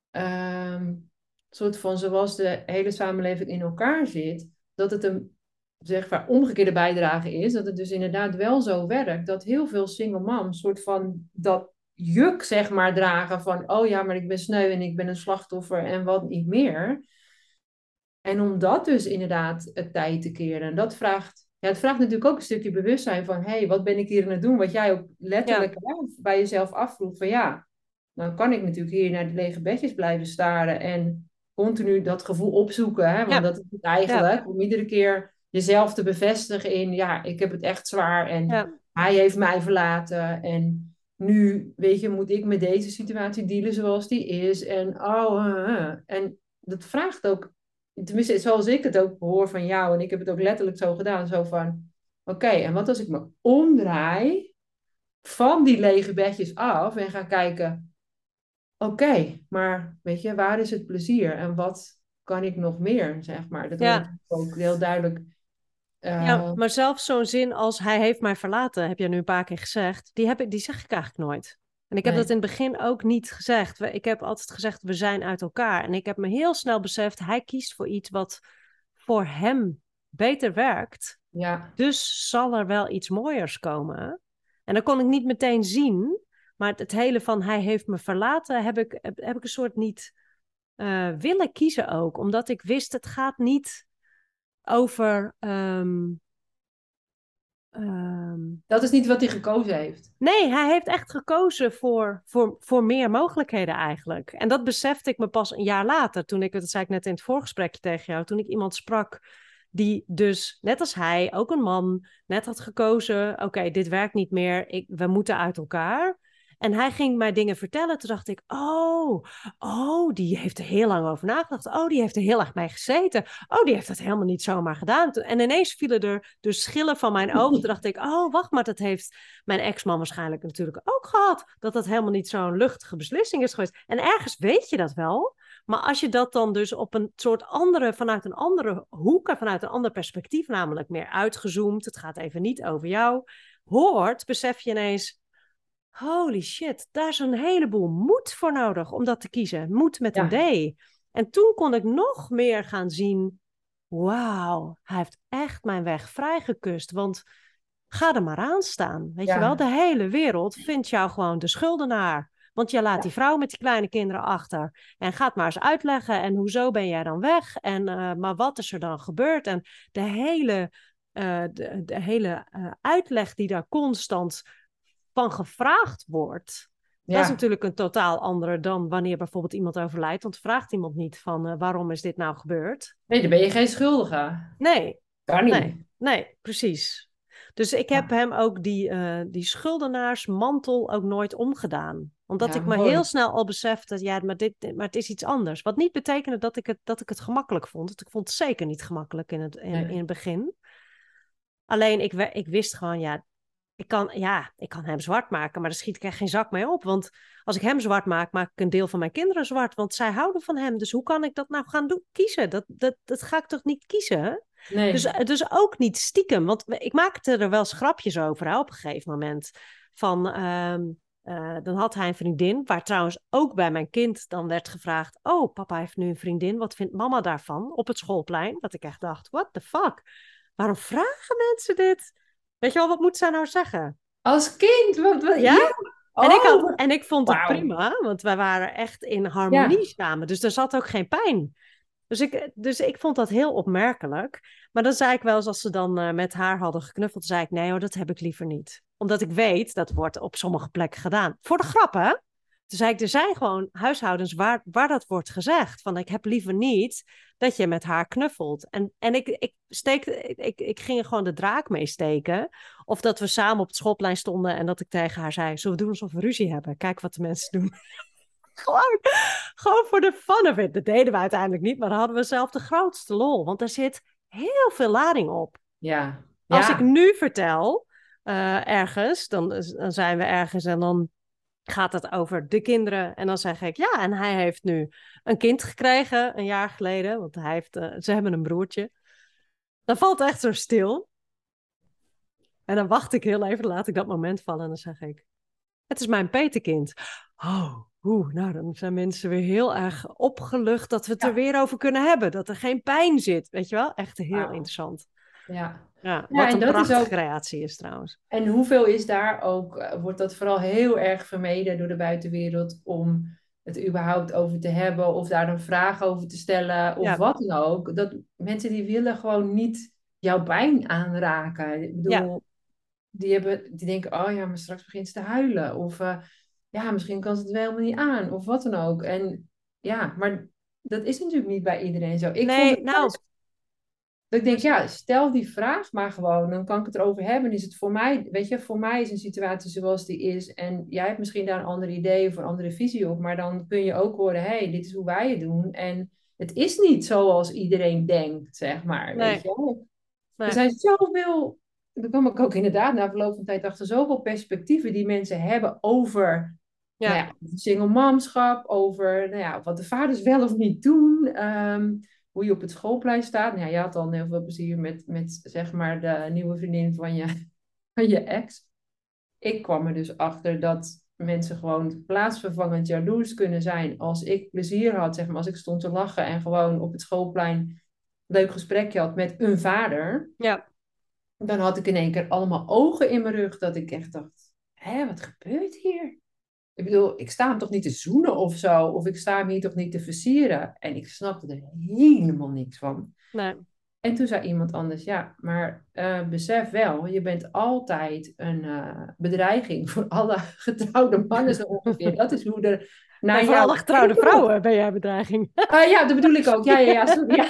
soort van zoals de hele samenleving in elkaar zit, dat het een zeg maar omgekeerde bijdrage is. Dat het dus inderdaad wel zo werkt dat heel veel single moms soort van dat juk zeg maar dragen van oh ja, maar ik ben sneu en ik ben een slachtoffer en wat niet meer. En om dat dus inderdaad het tijd te keren. En dat vraagt, ja, het vraagt natuurlijk ook een stukje bewustzijn van, hé, hey, wat ben ik hier aan het doen? Wat jij ook ja, letterlijk bij jezelf afvroeg van, ja, dan kan ik natuurlijk hier naar de lege bedjes blijven staren en continu dat gevoel opzoeken. Hè? Want ja, dat is het ja, eigenlijk, om iedere keer jezelf te bevestigen in, ja, ik heb het echt zwaar en ja, hij heeft mij verlaten en nu, weet je, moet ik met deze situatie dealen zoals die is. En en dat vraagt ook tenminste, zoals ik het ook hoor van jou, en ik heb het ook letterlijk zo gedaan, zo van, oké, en wat als ik me omdraai van die lege bedjes af en ga kijken, oké, maar weet je, waar is het plezier en wat kan ik nog meer, zeg maar. Dat wordt Ja, ook heel duidelijk. ja, eh, maar zelfs zo'n zin als hij heeft mij verlaten, heb je nu een paar keer gezegd, die zeg ik eigenlijk nooit. En ik heb dat nee, in het begin ook niet gezegd. Ik heb altijd gezegd, we zijn uit elkaar. En ik heb me heel snel beseft, hij kiest voor iets wat voor hem beter werkt. ja, Dus zal er wel iets mooiers komen. En dat kon ik niet meteen zien. Maar het hele van hij heeft me verlaten, heb ik een soort niet willen kiezen ook. Omdat ik wist, het gaat niet over... dat is niet wat hij gekozen heeft. nee, hij heeft echt gekozen voor meer mogelijkheden eigenlijk. En dat besefte ik me pas een jaar later, toen ik, dat zei ik net in het voorgesprekje tegen jou, toen ik iemand sprak die dus, net als hij, ook een man, net had gekozen, oké, dit werkt niet meer, we moeten uit elkaar. En hij ging mij dingen vertellen. Toen dacht ik, die heeft er heel lang over nagedacht. Oh, die heeft er heel erg mee gezeten. Oh, die heeft dat helemaal niet zomaar gedaan. En ineens vielen er dus schillen van mijn ogen. Toen dacht ik, oh, wacht maar, dat heeft mijn ex-man waarschijnlijk natuurlijk ook gehad. Dat dat helemaal niet zo'n luchtige beslissing is geweest. En ergens weet je dat wel. Maar als je dat dan dus op een soort andere, vanuit een andere hoek en vanuit een ander perspectief, namelijk meer uitgezoomd, het gaat even niet over jou, hoort, besef je ineens, holy shit, daar is een heleboel moed voor nodig om dat te kiezen. Moed met een Ja, D. En toen kon ik nog meer gaan zien, wauw, hij heeft echt mijn weg vrijgekust. Want ga er maar aan staan. Weet je wel, ja, de hele wereld vindt jou gewoon de schuldenaar. Want je laat die vrouw met die kleine kinderen achter. En gaat maar eens uitleggen. En hoezo ben jij dan weg? En maar wat is er dan gebeurd? En de hele uitleg die daar constant van gevraagd wordt. Dat is ja. natuurlijk een totaal andere dan wanneer bijvoorbeeld iemand overlijdt. Want vraagt iemand niet van waarom is dit nou gebeurd? Nee, dan ben je geen schuldige. Nee, Kan nee, niet. nee, precies. Dus ik heb Ja, hem ook die schuldenaarsmantel ook nooit omgedaan. Omdat ja, ik me heel mooi. snel al besefte, ja, maar het is iets anders. Wat niet betekende dat ik het gemakkelijk vond. Want ik vond het zeker niet gemakkelijk in Nee, het begin. Alleen ik wist gewoon, ik kan hem zwart maken, maar daar schiet ik echt geen zak mee op. Want als ik hem zwart maak, maak ik een deel van mijn kinderen zwart. Want zij houden van hem. Dus hoe kan ik dat nou gaan kiezen? Dat ga ik toch niet kiezen? nee. Dus ook niet stiekem. Want ik maakte er wel eens grapjes over hè, op een gegeven moment. Van, dan had hij een vriendin, waar trouwens ook bij mijn kind dan werd gevraagd: oh, papa heeft nu een vriendin, wat vindt mama daarvan? Op het schoolplein. Dat ik echt dacht: what the fuck? Waarom vragen mensen dit? Weet je wel, wat moet zij nou zeggen? Als kind, Ja? ja. Oh, En ik vond het wauw. prima, want wij waren echt in harmonie Ja, samen. Dus er zat ook geen pijn. Dus ik vond dat heel opmerkelijk. Maar dan zei ik wel eens, als ze dan met haar hadden geknuffeld, zei ik, nee hoor, dat heb ik liever niet. Omdat ik weet, dat wordt op sommige plekken gedaan. Voor de grap, hè? Toen zei ik, er zijn gewoon huishoudens waar dat wordt gezegd. Van, ik heb liever niet dat je met haar knuffelt. En ik ging er gewoon de draak mee steken. Of dat we samen op het schoolplein stonden en dat ik tegen haar zei, zullen we doen alsof we ruzie hebben? Kijk wat de mensen doen. Gewoon, gewoon voor de fun of it. Dat deden we uiteindelijk niet, maar dan hadden we zelf de grootste lol. Want er zit heel veel lading op. ja, Als ik ja, nu vertel ergens, dan zijn we ergens en dan gaat het over de kinderen. En dan zeg ik, ja, en hij heeft nu een kind gekregen een jaar geleden. Want ze hebben een broertje. Dan valt het echt zo stil. En dan wacht ik heel even, laat ik dat moment vallen en dan zeg ik, het is mijn petekind. Nou, dan zijn mensen weer heel erg opgelucht dat we het er ja. weer over kunnen hebben. Dat er geen pijn zit, weet je wel? Echt heel Wauw. interessant. Ja. Ja, Ja, wat en een dat is prachtige ook. creatie is trouwens. En hoeveel is daar ook, wordt dat vooral heel erg vermeden door de buitenwereld om het überhaupt over te hebben of daar een vraag over te stellen of Ja, wat dan ook. Dat mensen die willen gewoon niet jouw pijn aanraken. Ik ja, bedoel, die denken, oh ja, maar straks begint ze te huilen. Of ja, misschien kan ze het wel helemaal niet aan. Of wat dan ook. En ja, maar dat is natuurlijk niet bij iedereen zo. Ik vond nee, het nou, dat ik denk, ja, stel die vraag maar gewoon. Dan kan ik het erover hebben. Is het voor mij, weet je, voor mij is een situatie zoals die is. En jij hebt misschien daar een ander idee of een andere visie op. Maar dan kun je ook horen, hé, hey, dit is hoe wij het doen. En het is niet zoals iedereen denkt, zeg maar. Weet nee, je wel. Er nee, zijn zoveel toen kwam ik ook inderdaad na verloop van tijd achter zoveel perspectieven die mensen hebben over, nou Ja, ja, single momschap, over nou ja, wat de vaders wel of niet doen, hoe je op het schoolplein staat. Nou ja, je had al heel veel plezier met zeg maar de nieuwe vriendin van je ex. Ik kwam er dus achter dat mensen gewoon plaatsvervangend jaloers kunnen zijn als ik plezier had, zeg maar, als ik stond te lachen en gewoon op het schoolplein een leuk gesprekje had met een vader. ja. Dan had ik in één keer allemaal ogen in mijn rug dat ik echt dacht, hé, wat gebeurt hier? Ik bedoel, ik sta hem toch niet te zoenen of zo, of ik sta hem hier toch niet te versieren? En ik snapte er helemaal niks van. Nee. En toen zei iemand anders, ja, maar besef wel, je bent altijd een bedreiging voor alle getrouwde mannen zo ongeveer. Dat is hoe er En naar voor jou alle getrouwde gekeken wordt. vrouwen ben jij bedreiging. Ja, dat bedoel ik ook. Ja, sorry. Ja.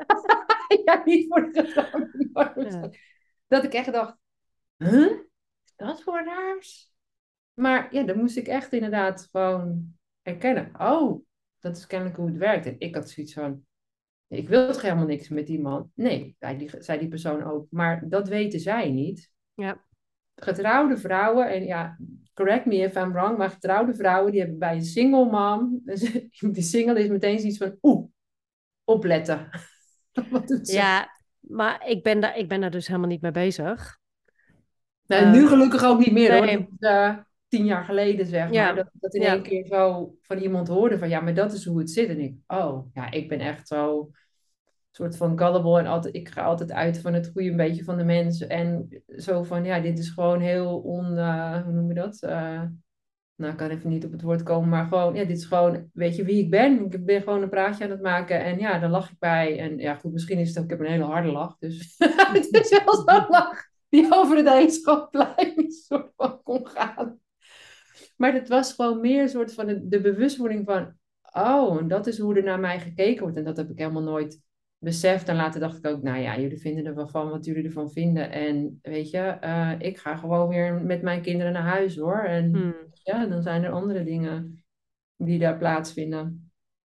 Ja, niet voor de getrouwde Ja. mannen. Dat ik echt dacht, huh? Is dat voor raars? Maar ja, dan moest ik echt inderdaad gewoon erkennen. Oh, dat is kennelijk hoe het werkt. En ik had zoiets van, ik wil toch helemaal niks met die man. Nee, zei die persoon ook. Maar dat weten zij niet. Ja. Getrouwde vrouwen, en ja, correct me if I'm wrong, maar getrouwde vrouwen, die hebben bij een single mom, die single is meteen zoiets van, opletten. Wat doet ze? Ja, maar ik ben daar dus helemaal niet mee bezig. Nou, nu Uh, gelukkig ook niet meer hoor. Dit nee, is 10 jaar geleden, zeg maar. ja, Dat in één ja, keer zo van iemand hoorde van ja, maar dat is hoe het zit. En ik, oh ja, ik ben echt zo soort van gullible en altijd, ik ga altijd uit van het goede een beetje van de mensen. En zo van ja, dit is gewoon heel hoe noem je dat? Nou, ik kan even niet op het woord komen, maar gewoon, ja, dit is gewoon, weet je wie ik ben? Ik ben gewoon een praatje aan het maken en ja, daar lach ik bij. En ja, goed, misschien is het ook, ik heb een hele harde lach, dus het is wel zo'n lach die over het hele schoolplein soort van kon gaan. Maar het was gewoon meer een soort van de bewustwording van, oh, en dat is hoe er naar mij gekeken wordt. En dat heb ik helemaal nooit beseft. En later dacht ik ook, nou ja, jullie vinden er wel van wat jullie ervan vinden. En weet je, ik ga gewoon weer met mijn kinderen naar huis hoor. En hmm. ja, dan zijn er andere dingen die daar plaatsvinden.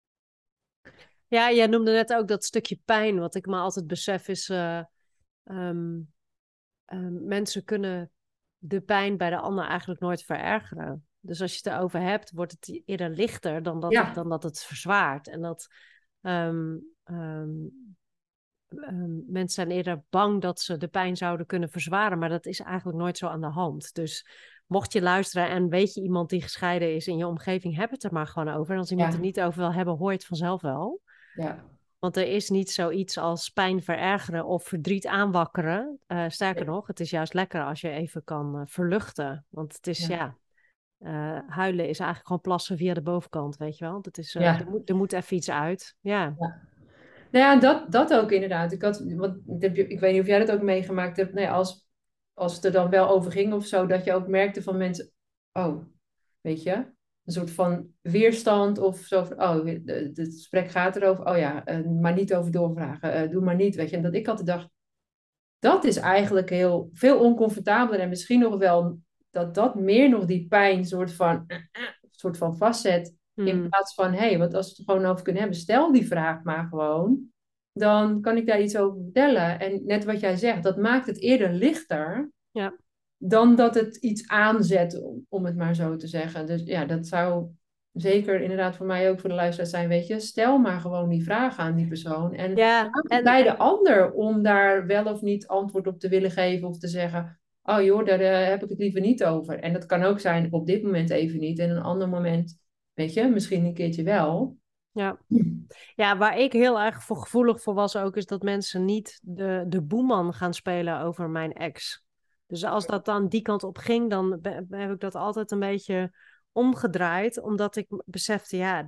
Ja, jij noemde net ook dat stukje pijn. Wat ik me altijd besef is, ehm, mensen kunnen de pijn bij de ander eigenlijk nooit verergeren. Dus als je het erover hebt, wordt het eerder lichter Ja, dan dat het verzwaart. En dat ehm, ehm, mensen zijn eerder bang dat ze de pijn zouden kunnen verzwaren, maar dat is eigenlijk nooit zo aan de hand. Dus mocht je luisteren en weet je iemand die gescheiden is in je omgeving, heb het er maar gewoon over. En als iemand het ja, niet over wil hebben, hoor je het vanzelf wel. ja. Want er is niet zoiets als pijn verergeren of verdriet aanwakkeren. Sterker nog, het is juist lekker als je even kan verluchten. Want het is, Ja, huilen is eigenlijk gewoon plassen via de bovenkant, weet je wel. Het is, ja. er moet even iets uit. Ja. Ja. Nou ja, dat ook inderdaad. Ik weet niet of jij dat ook meegemaakt hebt. Nee, als het er dan wel over ging of zo, dat je ook merkte van mensen, oh, weet je, een soort van weerstand of zo van, oh, het gesprek gaat erover, oh ja, maar niet over doorvragen, doe maar niet, weet je. En dat ik altijd dacht, dat is eigenlijk heel veel oncomfortabeler en misschien nog wel dat meer nog die pijn soort van vastzet. In Hmm. plaats van, hé, wat als we het er gewoon over kunnen hebben, stel die vraag maar gewoon. Dan kan ik daar iets over vertellen. En net wat jij zegt, dat maakt het eerder lichter Ja. dan dat het iets aanzet, om het maar zo te zeggen. Dus ja, dat zou zeker inderdaad voor mij ook voor de luisteraar zijn, weet je. Stel maar gewoon die vraag aan die persoon. En Ja, laat het en bij de ander om daar wel of niet antwoord op te willen geven of te zeggen, oh joh, daar heb ik het liever niet over. En dat kan ook zijn op dit moment even niet en een ander moment, weet je, misschien een keertje wel. ja. Ja, waar ik heel erg voor gevoelig voor was ook, is dat mensen niet de boeman gaan spelen over mijn ex. Dus als dat dan die kant op ging, dan heb ik dat altijd een beetje omgedraaid, omdat ik besefte, ja,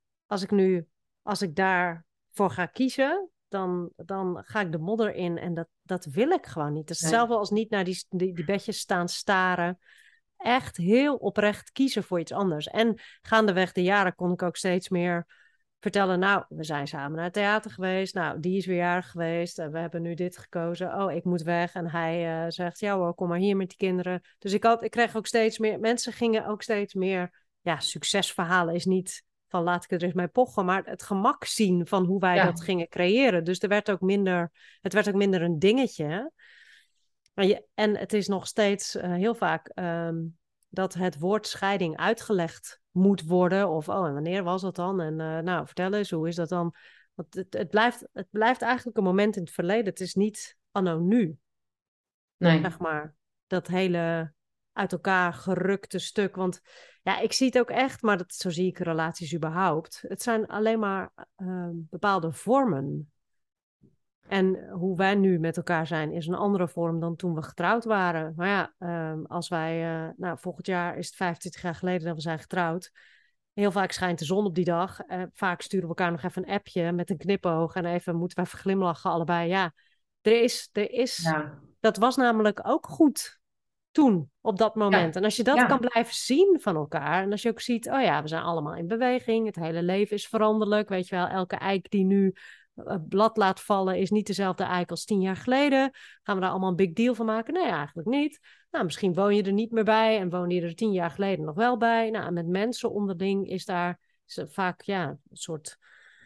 als ik daarvoor ga kiezen, dan ga ik de modder in en dat wil ik gewoon niet. Het is Nee. hetzelfde als niet naar die bedjes staan staren. Echt heel oprecht kiezen voor iets anders. En gaandeweg de jaren kon ik ook steeds meer vertellen, nou, we zijn samen naar het theater geweest. Nou, die is weer jarig geweest. En we hebben nu dit gekozen. Oh, ik moet weg. En hij zegt, ja hoor, kom maar hier met die kinderen. Dus ik kreeg ook steeds meer, mensen gingen ook steeds meer, ja, succesverhalen is niet van laat ik er eens mee pochen, maar het gemak zien van hoe wij dat Ja, gingen creëren. Dus het werd ook minder een dingetje. En het is nog steeds heel vaak dat het woord scheiding uitgelegd moet worden. Of, en wanneer was dat dan? En nou, vertel eens, hoe is dat dan? Want het blijft eigenlijk een moment in het verleden. Het is niet anno nu, Nee. zeg maar. Dat hele uit elkaar gerukte stuk. Want ja, ik zie het ook echt, maar zo zie ik relaties überhaupt. Het zijn alleen maar bepaalde vormen. En hoe wij nu met elkaar zijn, is een andere vorm dan toen we getrouwd waren. Maar ja, als wij, volgend jaar is het 25 jaar geleden dat we zijn getrouwd. Heel vaak schijnt de zon op die dag. Vaak sturen we elkaar nog even een appje met een knipoog. En even moeten we even glimlachen allebei. Ja, er is, Ja. dat was namelijk ook goed toen, op dat moment. Ja. En als je dat kan Ja. blijven zien van elkaar. En als je ook ziet, oh ja, we zijn allemaal in beweging. Het hele leven is veranderlijk. Weet je wel, elke eik die nu blad laat vallen is niet dezelfde eik als 10 jaar geleden. Gaan we daar allemaal een big deal van maken? Nee, eigenlijk niet. Nou, misschien woon je er niet meer bij en woon je er 10 jaar geleden nog wel bij. Nou, en met mensen onderling is daar vaak een soort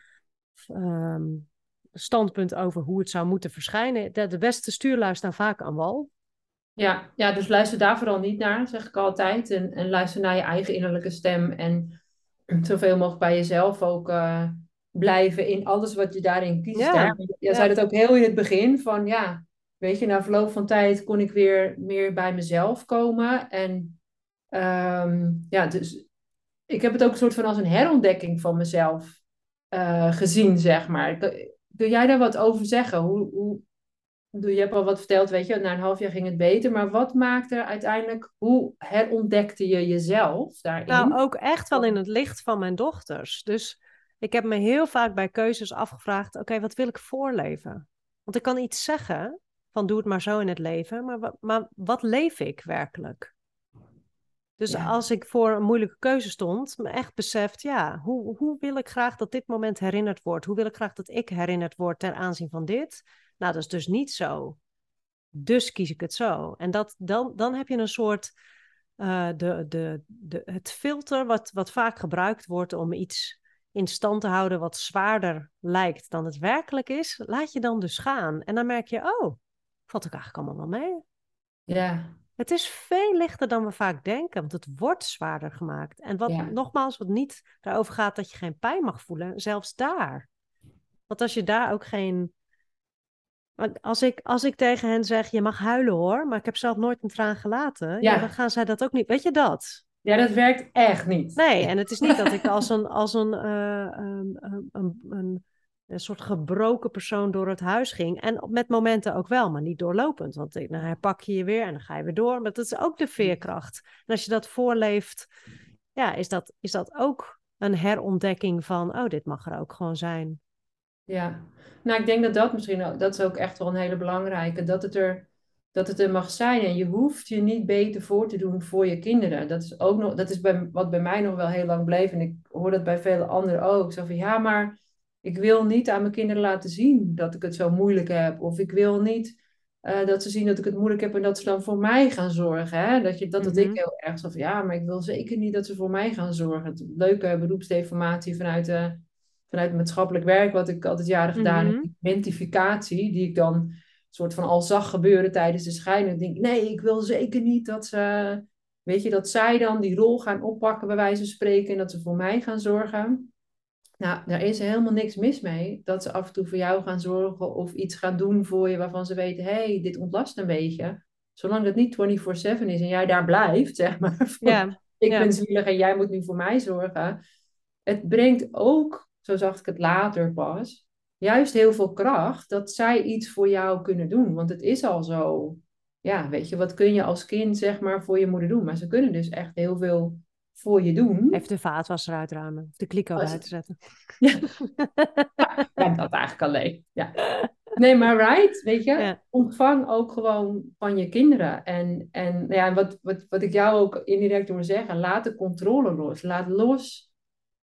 standpunt over hoe het zou moeten verschijnen. De beste stuurlui staan vaak aan wal. Ja, ja, dus luister daar vooral niet naar, zeg ik altijd. En luister naar je eigen innerlijke stem. En zoveel mogelijk bij jezelf ook blijven in alles wat je daarin kiest. Hè? Ja, Je zei ja. het ook heel in het begin van ja, weet je, na verloop van tijd kon ik weer meer bij mezelf komen. En ja, dus ik heb het ook een soort van als een herontdekking van mezelf gezien, zeg maar. Kun jij daar wat over zeggen? Je hebt al wat verteld, weet je, na een half jaar ging het beter. Maar wat maakte uiteindelijk, hoe herontdekte je jezelf Nou, daarin? ook echt wel in het licht van mijn dochters. Dus ik heb me heel vaak bij keuzes afgevraagd, oké, wat wil ik voorleven? Want ik kan iets zeggen van doe het maar zo in het leven, maar wat leef ik werkelijk? Dus Ja, als ik voor een moeilijke keuze stond, me echt beseft, ja, hoe wil ik graag dat dit moment herinnerd wordt? Hoe wil ik graag dat ik herinnerd word ter aanzien van dit? Nou, dat is dus niet zo. Dus kies ik het zo. En dan heb je een soort, het filter wat vaak gebruikt wordt om iets in stand te houden wat zwaarder lijkt dan het werkelijk is, laat je dan dus gaan. En dan merk je, oh, valt ook eigenlijk allemaal wel mee. ja, Het is veel lichter dan we vaak denken, want het wordt zwaarder gemaakt. En ja, nogmaals, wat niet daarover gaat dat je geen pijn mag voelen, zelfs daar. Want als je daar ook geen. Als ik tegen hen zeg, je mag huilen hoor, maar ik heb zelf nooit een traan gelaten, ja, dan ja. gaan zij dat ook niet. Weet je dat? Ja, dat werkt echt niet. Nee, en het is niet dat ik een soort gebroken persoon door het huis ging. En met momenten ook wel, maar niet doorlopend. Want dan herpak je je weer en dan ga je weer door. Maar dat is ook de veerkracht. En als je dat voorleeft, ja, is dat ook een herontdekking van, oh, dit mag er ook gewoon zijn. Ja, nou, ik denk dat dat misschien ook, dat is ook echt wel een hele belangrijke, dat het er mag zijn en je hoeft je niet beter voor te doen voor je kinderen. Dat is ook nog, dat is wat bij mij nog wel heel lang bleef en ik hoor dat bij vele anderen ook. Zo van, ja, maar ik wil niet aan mijn kinderen laten zien dat ik het zo moeilijk heb. Of ik wil niet dat ze zien dat ik het moeilijk heb en dat ze dan voor mij gaan zorgen. Hè? Dat ik Mhm, heel erg zo van, ja, maar ik wil zeker niet dat ze voor mij gaan zorgen. Het leuke beroepsdeformatie vanuit het maatschappelijk werk, wat ik altijd jaren gedaan heb, mhm. die identificatie, die ik dan soort van al zag gebeuren tijdens de scheiding. Ik denk, nee, ik wil zeker niet dat ze, weet je, dat zij dan die rol gaan oppakken, bij wijze van spreken, en dat ze voor mij gaan zorgen. Nou, daar is helemaal niks mis mee. Dat ze af en toe voor jou gaan zorgen of iets gaan doen voor je waarvan ze weten, hé, hey, dit ontlast een beetje. Zolang het niet 24/7 is en jij daar blijft, zeg maar, van, Ja, ik ben ja. zielig en jij moet nu voor mij zorgen. Het brengt ook, zo zag ik het later pas, juist heel veel kracht dat zij iets voor jou kunnen doen. Want het is al zo, ja, weet je, wat kun je als kind, zeg maar, voor je moeder doen? Maar ze kunnen dus echt heel veel voor je doen. Even de vaatwasser uitruimen. Of de kliko Als buiten zetten. ja, ja, dat eigenlijk alleen. Ja. Nee, maar right, weet je, Ja. ontvang ook gewoon van je kinderen. En nou ja, wat ik jou ook indirect hoor zeggen, laat de controle los. Laat los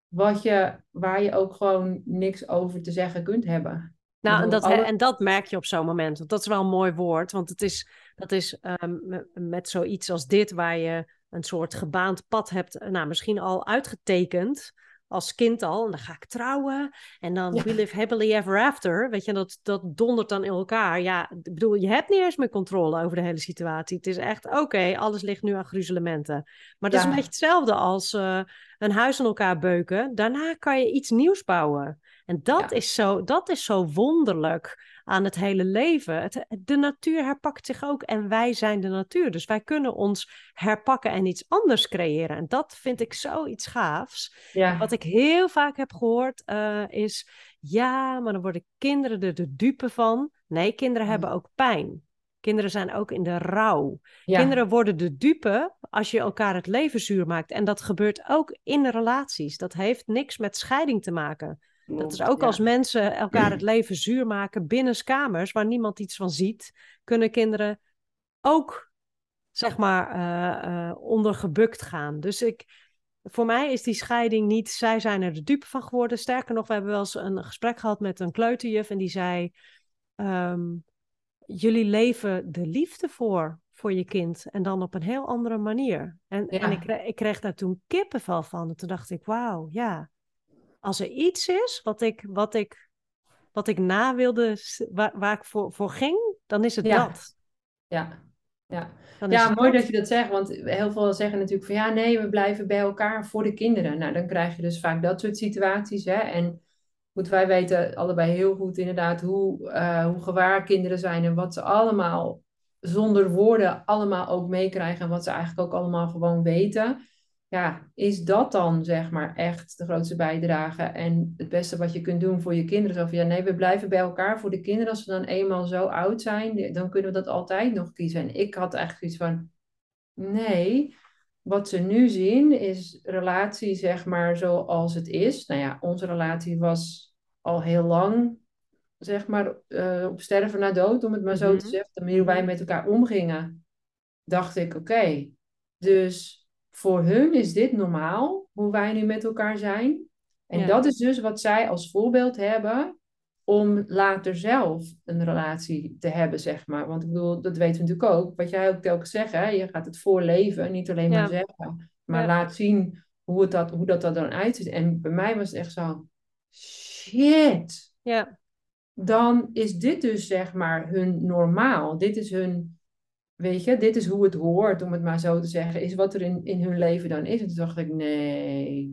waar je ook gewoon niks over te zeggen kunt hebben. Ik Nou, bedoel, en dat merk je op zo'n moment. Want dat is wel een mooi woord. Want dat is met zoiets als dit, waar je een soort gebaand pad hebt, nou, misschien al uitgetekend. als kind al. En dan ga ik trouwen. En dan Ja, we live happily ever after. Weet je, dat dondert dan in elkaar. Ja, ik bedoel, je hebt niet eens meer controle over de hele situatie. Het is echt, oké, alles ligt nu aan gruzelementen. Maar dat is een beetje ja, hetzelfde als een huis aan elkaar beuken. Daarna kan je iets nieuws bouwen. En ja, dat is zo wonderlijk aan het hele leven. De natuur herpakt zich ook en wij zijn de natuur. Dus wij kunnen ons herpakken en iets anders creëren. En dat vind ik zoiets gaafs. En wat ja, ik heel vaak heb gehoord is... Ja, maar dan worden kinderen er de dupe van. Nee, kinderen hebben ook pijn. Kinderen zijn ook in de rouw. ja, Kinderen worden de dupe als je elkaar het leven zuur maakt. En dat gebeurt ook in relaties. Dat heeft niks met scheiding te maken. Dat is klopt, ook als ja. mensen elkaar het leven zuur maken binnen kamers waar niemand iets van ziet, kunnen kinderen ook, zeg maar, ondergebukt gaan. Dus voor mij is die scheiding niet, zij zijn er de dupe van geworden. Sterker nog, we hebben wel eens een gesprek gehad met een kleuterjuf en die zei, ehm, jullie leven de liefde voor je kind en dan op een heel andere manier. En Ja, ik kreeg daar toen kippenvel van. En toen dacht ik, wauw, ja. Als er iets is wat ik na wilde, waar ik voor ging, dan is het ja, dat. ja. Ja. Dan is Ja, het mooi dat dat. je dat zegt, want heel veel zeggen natuurlijk van ja, nee, we blijven bij elkaar voor de kinderen. Nou, dan krijg je dus vaak dat soort situaties, hè. En goed, wij weten allebei heel goed inderdaad hoe gewaar kinderen zijn en wat ze allemaal zonder woorden allemaal ook meekrijgen en wat ze eigenlijk ook allemaal gewoon weten. Ja, is dat dan zeg maar echt de grootste bijdrage en het beste wat je kunt doen voor je kinderen? Zo van ja, nee, we blijven bij elkaar voor de kinderen. Als ze dan eenmaal zo oud zijn, dan kunnen we dat altijd nog kiezen. En ik had eigenlijk iets van nee, wat ze nu zien is relatie zeg maar zoals het is. Nou ja, onze relatie was al heel lang zeg maar op sterven na dood, om het maar zo te Mhm, zeggen. De manier hoe wij mhm. met elkaar omgingen, dacht ik oké. Dus voor hun is dit normaal, hoe wij nu met elkaar zijn. En Ja. dat is dus wat zij als voorbeeld hebben om later zelf een relatie te hebben, zeg maar. Want ik bedoel, dat weten we natuurlijk ook. Wat jij ook telkens zegt, hè? Je gaat het voorleven, niet alleen maar Ja. zeggen. Maar Ja. laat zien hoe dat er dan uitziet. En bij mij was het echt zo, shit. Ja. Dan is dit dus zeg maar hun normaal. Dit is hun, weet je, dit is hoe het hoort, om het maar zo te zeggen, is wat er in hun leven dan is. En toen dacht ik, nee,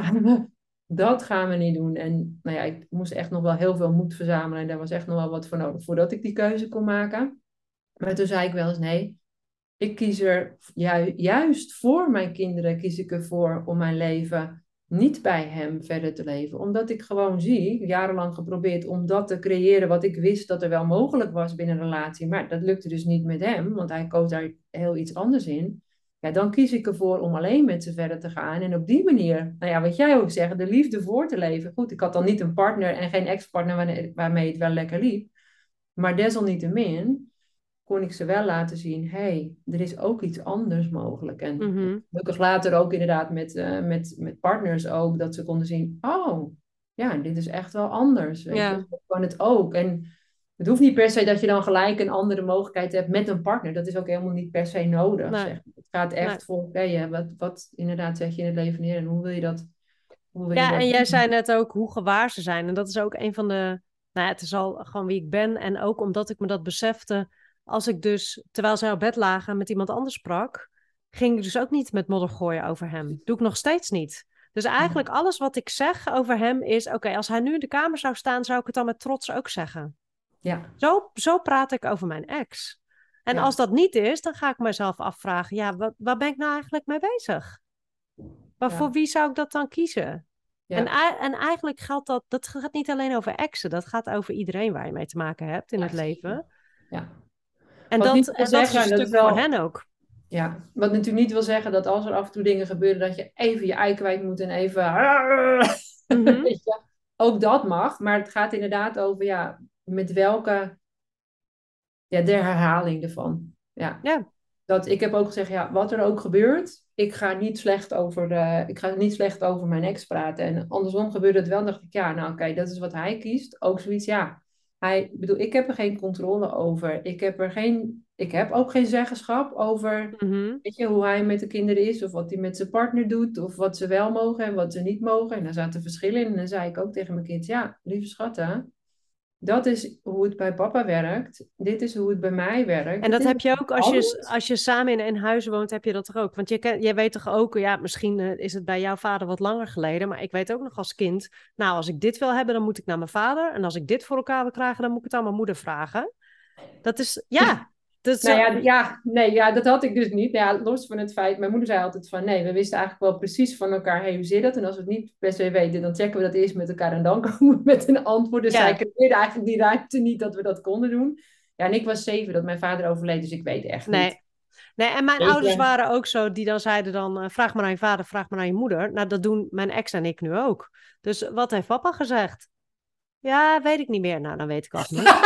dat gaan we niet doen. En nou ja, ik moest echt nog wel heel veel moed verzamelen en daar was echt nog wel wat voor nodig voordat ik die keuze kon maken. Maar toen zei ik wel eens, nee, ik kies er juist voor mijn kinderen, kies ik ervoor om mijn leven niet bij hem verder te leven. Omdat ik gewoon zie, jarenlang geprobeerd om dat te creëren wat ik wist dat er wel mogelijk was binnen een relatie. Maar dat lukte dus niet met hem, want hij koos daar heel iets anders in. Ja, dan kies ik ervoor om alleen met ze verder te gaan. En op die manier, nou ja, wat jij ook zegt, de liefde voor te leven. Goed, ik had dan niet een partner en geen ex-partner waarmee het wel lekker liep. Maar desalniettemin kon ik ze wel laten zien, hey, er is ook iets anders mogelijk. En Mhm. gelukkig later ook inderdaad met partners ook, dat ze konden zien, oh, ja, dit is echt wel anders, weet je. Ja. Zo kan het ook. En het hoeft niet per se dat je dan gelijk een andere mogelijkheid hebt met een partner. Dat is ook helemaal niet per se nodig, Nee. zeg maar. Het gaat Nee. echt voor, oké, wat inderdaad zet je in het leven neer en hoe wil je Ja, dat en jij zei doen? net ook hoe gewaar ze zijn. En dat is ook een van de... Nou ja, het is al gewoon wie ik ben. En ook omdat ik me dat besefte. Als ik dus, terwijl zij op bed lagen, met iemand anders sprak, ging ik dus ook niet met modder gooien over hem. Doe ik nog steeds niet. Dus Ja, eigenlijk alles wat ik zeg over hem is... Oké, als hij nu in de kamer zou staan, zou ik het dan met trots ook zeggen. ja, Zo praat ik over mijn ex. En als ja, dat niet is, dan ga ik mezelf afvragen... Ja, waar ben ik nou eigenlijk mee bezig? Maar voor ja, wie zou ik dat dan kiezen? ja, En eigenlijk geldt dat gaat niet alleen over exen, dat gaat over iedereen waar je mee te maken hebt in het ja, zeker. leven. Ja. En Wat niet wil dat is zeggen, een en dat is stuk voor wel hen ook. ja, wat natuurlijk niet wil zeggen dat als er af en toe dingen gebeuren, dat je even je ei kwijt moet en even. Mhm. Weet je, ook dat mag, maar het gaat inderdaad over ja, met welke. Ja, de herhaling ervan. Ja, Ja, dat, ik heb ook gezegd, ja, wat er ook gebeurt, ik ga niet slecht over mijn ex praten. En andersom gebeurde het wel, dacht ik, ja, nou oké, dat is wat hij kiest. Ook zoiets, ja. ik heb er geen controle over. Ik heb ook geen zeggenschap over, Mhm. weet je, hoe hij met de kinderen is, of wat hij met zijn partner doet, of wat ze wel mogen en wat ze niet mogen. En daar zaten verschillen in. En dan zei ik ook tegen mijn kind, ja, lieve schatten, dat is hoe het bij papa werkt. Dit is hoe het bij mij werkt. En Het dat is heb je ook anders. als je samen in een huis woont, heb je dat toch ook? Want jij weet toch ook, ja, misschien is het bij jouw vader wat langer geleden, maar ik weet ook nog als kind, nou, als ik dit wil hebben, dan moet ik naar mijn vader. En als ik dit voor elkaar wil krijgen, dan moet ik het aan mijn moeder vragen. Dat is, ja, dat is Nou zo, ja, nee, ja, dat had ik dus niet. Nou ja, los van het feit, mijn moeder zei altijd van nee, we wisten eigenlijk wel precies van elkaar, hey, hoe zit dat? En als we het niet per se weten, dan checken we dat eerst met elkaar en dan komen we met een antwoord. Dus zij ja, creëerde eigenlijk die ruimte niet dat we dat konden doen. Ja, en ik was 7 dat mijn vader overleed, dus ik weet echt niet. nee. Nee, en mijn Weet ouders je? waren ook zo, die dan zeiden dan, vraag maar aan je vader, vraag maar aan je moeder. Nou, dat doen mijn ex en ik nu ook. Dus wat heeft papa gezegd? Ja, weet ik niet meer. Nou, dan weet ik alsnog niet.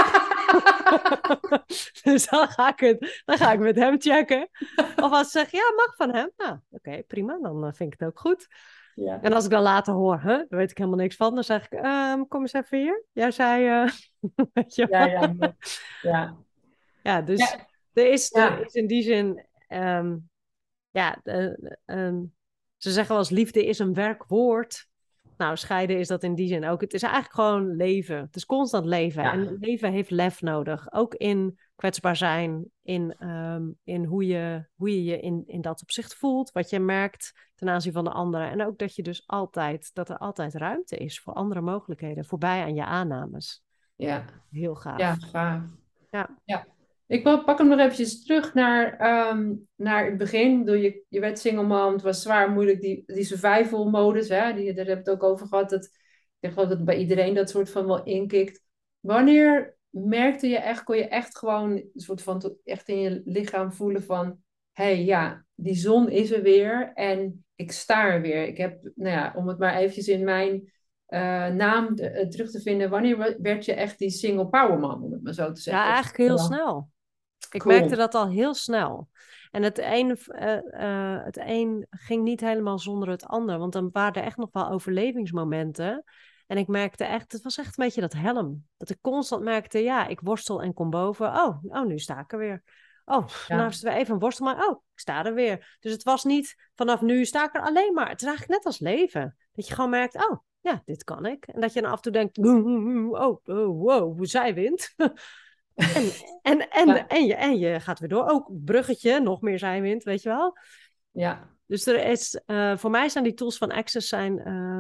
Dus dan ga ik met hem checken. Of als ze zeggen, ja, mag van hem. Nou, oké, prima. Dan vind ik het ook goed. Ja, En als ik dan later hoor, daar weet ik helemaal niks van. Dan zeg ik, kom eens even hier. Jij zei, weet je ja, wel. ja, ja, Ja, dus ja, er ja, is in die zin, ja, ze zeggen wel eens, liefde is een werkwoord. Nou, scheiden is dat in die zin ook. Het is eigenlijk gewoon leven. Het is constant leven. En ja, leven heeft lef nodig. Ook in kwetsbaar zijn. In hoe je je in dat opzicht voelt. Wat je merkt ten aanzien van de anderen. En ook dat je dus dat er altijd ruimte is voor andere mogelijkheden. Voorbij aan je aannames. ja, Heel ja, gaaf. gaaf. Ja, Ja. Pak hem nog eventjes terug naar het begin. Ik bedoel, je werd single mom, het was zwaar moeilijk. Die survival modus, hè, daar heb ik het ook over gehad. Ik geloof dat bij iedereen dat soort van wel inkikt. Wanneer merkte je echt, kon je echt gewoon een soort van echt in je lichaam voelen van... Hé, ja, die zon is er weer en ik sta er weer. Ik heb, nou ja, om het maar eventjes in mijn naam terug te vinden. Wanneer werd je echt die single power mom, om het maar zo te ja, zeggen? Of, eigenlijk heel snel. Ik merkte cool. dat al heel snel. En het een ging niet helemaal zonder het ander. Want dan waren er echt nog wel overlevingsmomenten. En ik merkte echt, het was echt een beetje dat helm. Dat ik constant merkte, ja, ik worstel en kom boven. Oh, nu sta ik er weer. Oh, nou is Ja, het weer even een worstel, maar ik sta er weer. Dus het was niet vanaf nu sta ik er alleen maar. Het is eigenlijk net als leven. Dat je gewoon merkt, oh, ja, dit kan ik. En dat je dan af en toe denkt, wow, zijwind. En, ja, en je gaat weer door. Ook bruggetje, nog meer zijwind, weet je wel. ja, Dus er is, voor mij zijn die tools van Access zijn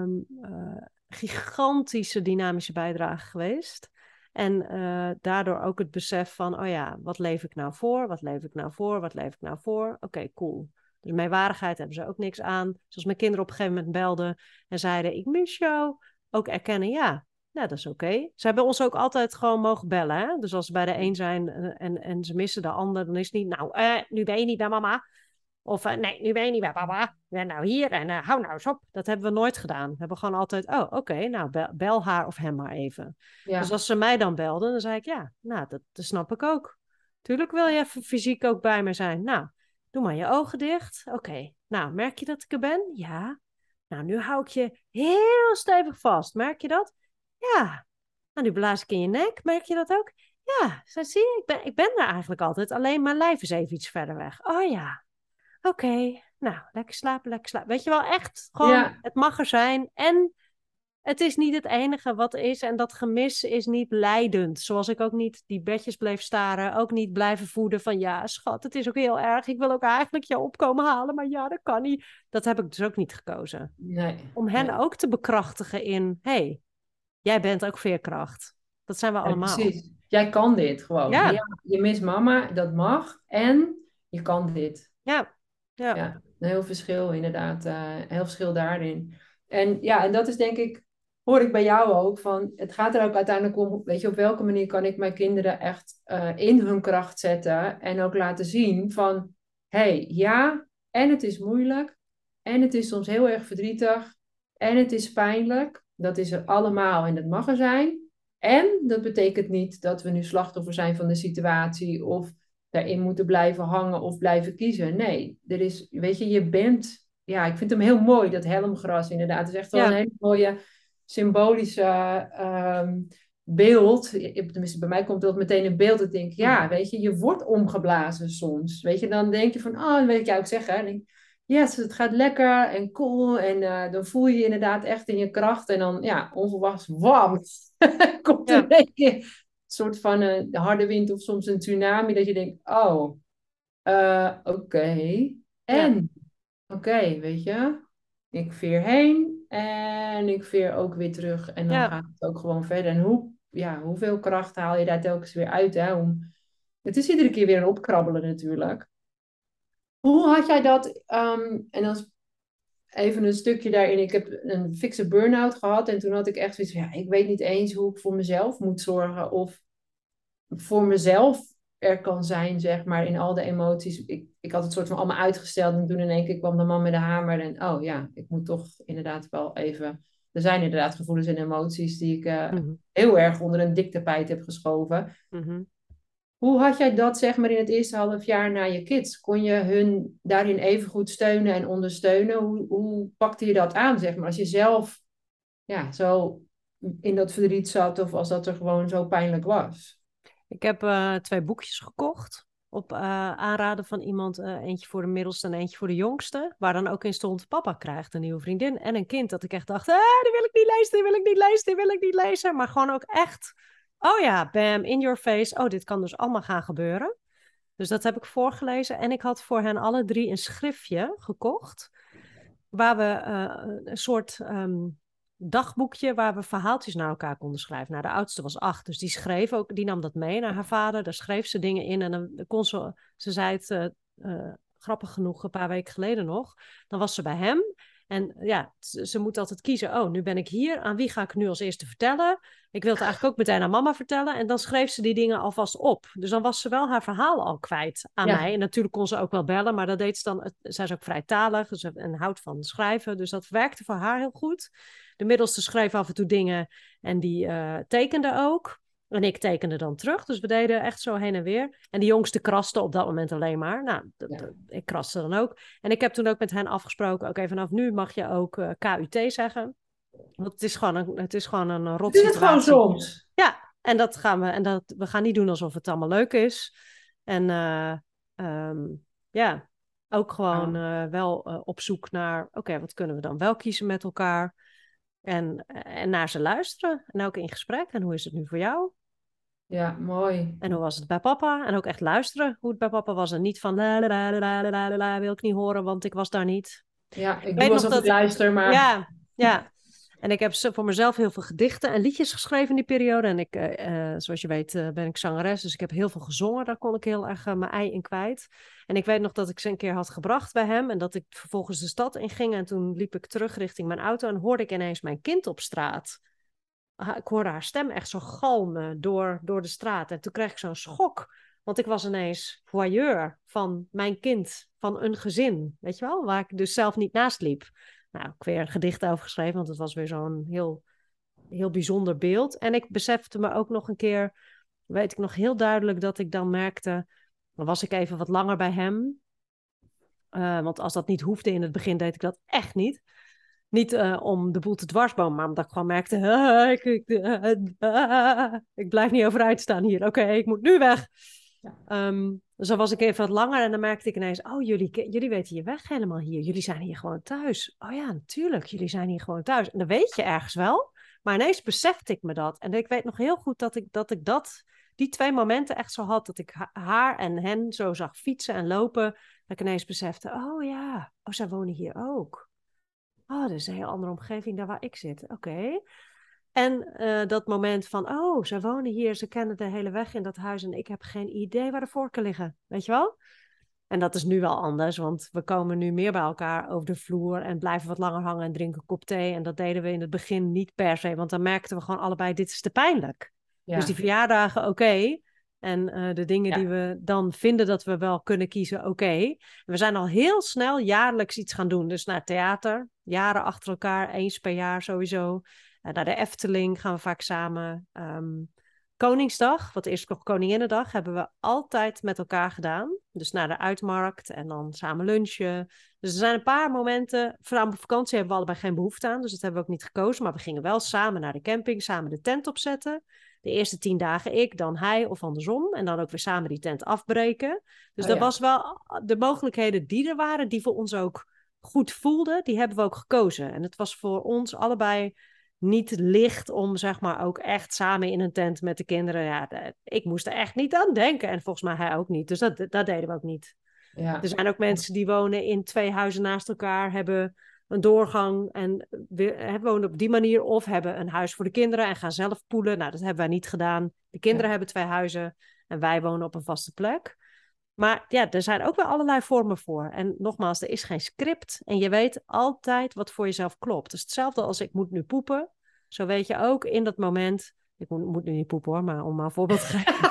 gigantische dynamische bijdrage geweest. En daardoor ook het besef van, oh ja, wat leef ik nou voor? Wat leef ik nou voor? Wat leef ik nou voor? Oké, cool. Dus meewarigheid hebben ze ook niks aan. Zoals mijn kinderen op een gegeven moment belden en zeiden, ik mis jou. Ook erkennen, ja, nou, dat is oké. Ze hebben ons ook altijd gewoon mogen bellen. Hè? Dus als ze bij de een zijn en ze missen de ander, dan is het niet, nou, nu ben je niet bij mama. Of nee, nu ben je niet bij papa. Ik ben nou hier en hou nou eens op. Dat hebben we nooit gedaan. We hebben gewoon altijd, oké, nou bel haar of hem maar even. Dus ja, als ze mij dan belden, dan zei ik, ja, nou, dat snap ik ook. Tuurlijk wil je even fysiek ook bij me zijn. Nou, doe maar je ogen dicht. Oké, nou, merk je dat ik er ben? Ja. Nou, nu hou ik je heel stevig vast. Merk je dat? Ja. Nou, nu blaas ik in je nek. Merk je dat ook? Ja, zo zie je, ik ben er eigenlijk altijd. Alleen mijn lijf is even iets verder weg. Oh ja. Oké, nou, lekker slapen, lekker slapen. Weet je wel, echt gewoon, ja, het mag er zijn. En het is niet het enige wat er is. En dat gemis is niet leidend. Zoals ik ook niet die bedjes bleef staren. Ook niet blijven voeden van, ja, schat, het is ook heel erg. Ik wil ook eigenlijk jou opkomen halen, maar ja, dat kan niet. Dat heb ik dus ook niet gekozen. nee, Om hen nee. ook te bekrachtigen in, hey, jij bent ook veerkracht. Dat zijn we Ja, allemaal. precies. Jij kan dit gewoon. Ja, Ja, je mist mama, dat mag. En je kan dit. ja, ja, Ja, een heel verschil inderdaad. Een heel verschil daarin. En ja, en dat is denk ik, hoor ik bij jou ook, van het gaat er ook uiteindelijk om, weet je, op welke manier kan ik mijn kinderen echt in hun kracht zetten en ook laten zien van, hey, ja, en het is moeilijk, en het is soms heel erg verdrietig, en het is pijnlijk. Dat is er allemaal en dat mag er zijn. En dat betekent niet dat we nu slachtoffer zijn van de situatie of daarin moeten blijven hangen of blijven kiezen. Nee, er is, weet je, je bent, ja, ik vind hem heel mooi, dat helmgras inderdaad. Het is echt wel een ja. hele mooie symbolische beeld, tenminste bij mij komt dat meteen in beeld, dat ik denk, Mhm. ja, weet je, je wordt omgeblazen soms. Weet je, dan denk je van, oh, dan weet ik jou ook zeggen. Dan denk ik, yes, het gaat lekker en cool. En dan voel je je inderdaad echt in je kracht. En dan, ja, onverwachts, wam, komt er in Ja, één keer een soort van harde wind of soms een tsunami. Dat je denkt, oh, oké. ja, En, oké, weet je, ik veer heen en ik veer ook weer terug. En dan ja. gaat het ook gewoon verder. En hoeveel kracht haal je daar telkens weer uit, hè? Het is iedere keer weer een opkrabbelen natuurlijk. Hoe had jij dat, en dan even een stukje daarin. Ik heb een fikse burn-out gehad en toen had ik echt zoiets van, ja, ik weet niet eens hoe ik voor mezelf moet zorgen of voor mezelf er kan zijn, zeg maar, in al de emoties. Ik had het soort van allemaal uitgesteld en toen in één keer kwam de man met de hamer en oh ja, ik moet toch inderdaad wel even... Er zijn inderdaad gevoelens en emoties die ik Mhm. heel erg onder een dik tapijt heb geschoven. Mhm. Hoe had jij dat, zeg maar, in het eerste half jaar na je kids? Kon je hun daarin even goed steunen en ondersteunen? Hoe pakte je dat aan, zeg maar, als je zelf ja, zo in dat verdriet zat of als dat er gewoon zo pijnlijk was? Ik heb 2 boekjes gekocht. Op aanraden van iemand. Eentje voor de middelste en eentje voor de jongste. Waar dan ook in stond: papa krijgt een nieuwe vriendin en een kind. Dat ik echt dacht: die wil ik niet lezen, die wil ik niet lezen, die wil ik niet lezen. Maar gewoon ook echt: oh ja, bam, in your face. Oh, dit kan dus allemaal gaan gebeuren. Dus dat heb ik voorgelezen. En ik had voor hen alle 3 een schriftje gekocht. Waar we een soort dagboekje waar we verhaaltjes naar elkaar konden schrijven. Nou, de oudste was 8, dus die schreef ook, die nam dat mee naar haar vader. Daar schreef ze dingen in en dan kon ze zei het grappig genoeg een paar weken geleden nog. Dan was ze bij hem en ja, ze moet altijd kiezen. Oh, nu ben ik hier. Aan wie ga ik nu als eerste vertellen? Ik wil het eigenlijk ook meteen aan mama vertellen. En dan schreef ze die dingen alvast op. Dus dan was ze wel haar verhaal al kwijt aan mij. Ja, En natuurlijk kon ze ook wel bellen, maar dat deed ze dan. Zij is ook vrij talig dus, en houdt van schrijven. Dus dat werkte voor haar heel goed. De middelste schreef af en toe dingen en die tekende ook. En ik tekende dan terug. Dus we deden echt zo heen en weer. En de jongste kraste op dat moment alleen maar. Nou, ja. ik kraste dan ook. En ik heb toen ook met hen afgesproken: oké, vanaf nu mag je ook KUT zeggen. Want het is gewoon een Het is het gewoon rotsituatie. soms. Ja, en dat gaan we. En we gaan niet doen alsof het allemaal leuk is. En ehm, ja, ook gewoon Nou, wel op zoek naar: oké, wat kunnen we dan wel kiezen met elkaar? En naar ze luisteren. En ook in gesprek. En hoe is het nu voor jou? ja, mooi. En hoe was het bij papa? En ook echt luisteren hoe het bij papa was. En niet van la la la la la la la, la, wil ik niet horen, want ik was daar niet. Ja, Ik ik weet doe nog alsof ik dat ik... luister, maar Ja, ja. En ik heb voor mezelf heel veel gedichten en liedjes geschreven in die periode. En ik, zoals je weet, ben ik zangeres. Dus ik heb heel veel gezongen. Daar kon ik heel erg mijn ei in kwijt. En ik weet nog dat ik ze een keer had gebracht bij hem. En dat ik vervolgens de stad inging. En toen liep ik terug richting mijn auto. En hoorde ik ineens mijn kind op straat. Ik hoorde haar stem echt zo galmen door de straat. En toen kreeg ik zo'n schok. Want ik was ineens voyeur van mijn kind, van een gezin. Weet je wel? Waar ik dus zelf niet naast liep. Nou, ik weer een gedicht over geschreven, want het was weer zo'n heel bijzonder beeld. En ik besefte me ook nog een keer, weet ik nog heel duidelijk, dat ik dan merkte, dan was ik even wat langer bij hem. Want als dat niet hoefde in het begin, deed ik dat echt niet. Niet om de boel te dwarsbomen, maar omdat ik gewoon merkte, ik blijf niet overeind staan hier. Oké, ik moet nu weg. ja, Dus dan was ik even wat langer en dan merkte ik ineens, oh, jullie weten je weg helemaal hier. Jullie zijn hier gewoon thuis. Oh ja, natuurlijk, jullie zijn hier gewoon thuis. En dan weet je ergens wel, maar ineens besefte ik me dat. En ik weet nog heel goed die 2 momenten echt zo had, dat ik haar en hen zo zag fietsen en lopen, dat ik ineens besefte, oh ja, oh, zij wonen hier ook. Oh, dat is een heel andere omgeving dan waar ik zit. Oké. En dat moment van, oh, ze wonen hier, ze kennen de hele weg in dat huis en ik heb geen idee waar de vorken liggen. Weet je wel? En dat is nu wel anders, want we komen nu meer bij elkaar over de vloer en blijven wat langer hangen en drinken een kop thee. En dat deden we in het begin niet per se, want dan merkten we gewoon allebei, dit is te pijnlijk. Dus die ja, verjaardagen, oké. En de dingen die ja, we dan vinden dat we wel kunnen kiezen, oké. We zijn al heel snel jaarlijks iets gaan doen. Dus naar theater, jaren achter elkaar, eens per jaar sowieso. Naar de Efteling gaan we vaak samen. Koningsdag, wat eerst nog Koninginnedag, hebben we altijd met elkaar gedaan. Dus naar de uitmarkt en dan samen lunchen. Dus er zijn een paar momenten, vooral op vakantie hebben we allebei geen behoefte aan, dus dat hebben we ook niet gekozen. Maar we gingen wel samen naar de camping, samen de tent opzetten. De eerste 10 dagen ik, dan hij of andersom. En dan ook weer samen die tent afbreken. Dus dat was wel de mogelijkheden die er waren, die voor ons ook goed voelden, die hebben we ook gekozen. En het was voor ons allebei niet licht om zeg maar ook echt samen in een tent met de kinderen. Ja, ik moest er echt niet aan denken. En volgens mij hij ook niet. Dus dat deden we ook niet. Ja. Er zijn ook mensen die wonen in 2 huizen naast elkaar, hebben een doorgang en wonen op die manier. Of hebben een huis voor de kinderen en gaan zelf poelen. Nou, dat hebben wij niet gedaan. De kinderen hebben 2 huizen en wij wonen op een vaste plek. Maar ja, er zijn ook wel allerlei vormen voor. En nogmaals, er is geen script. En je weet altijd wat voor jezelf klopt. Dus hetzelfde als ik moet nu poepen. Zo weet je ook in dat moment... Ik moet nu niet poepen hoor, maar om maar een voorbeeld te geven.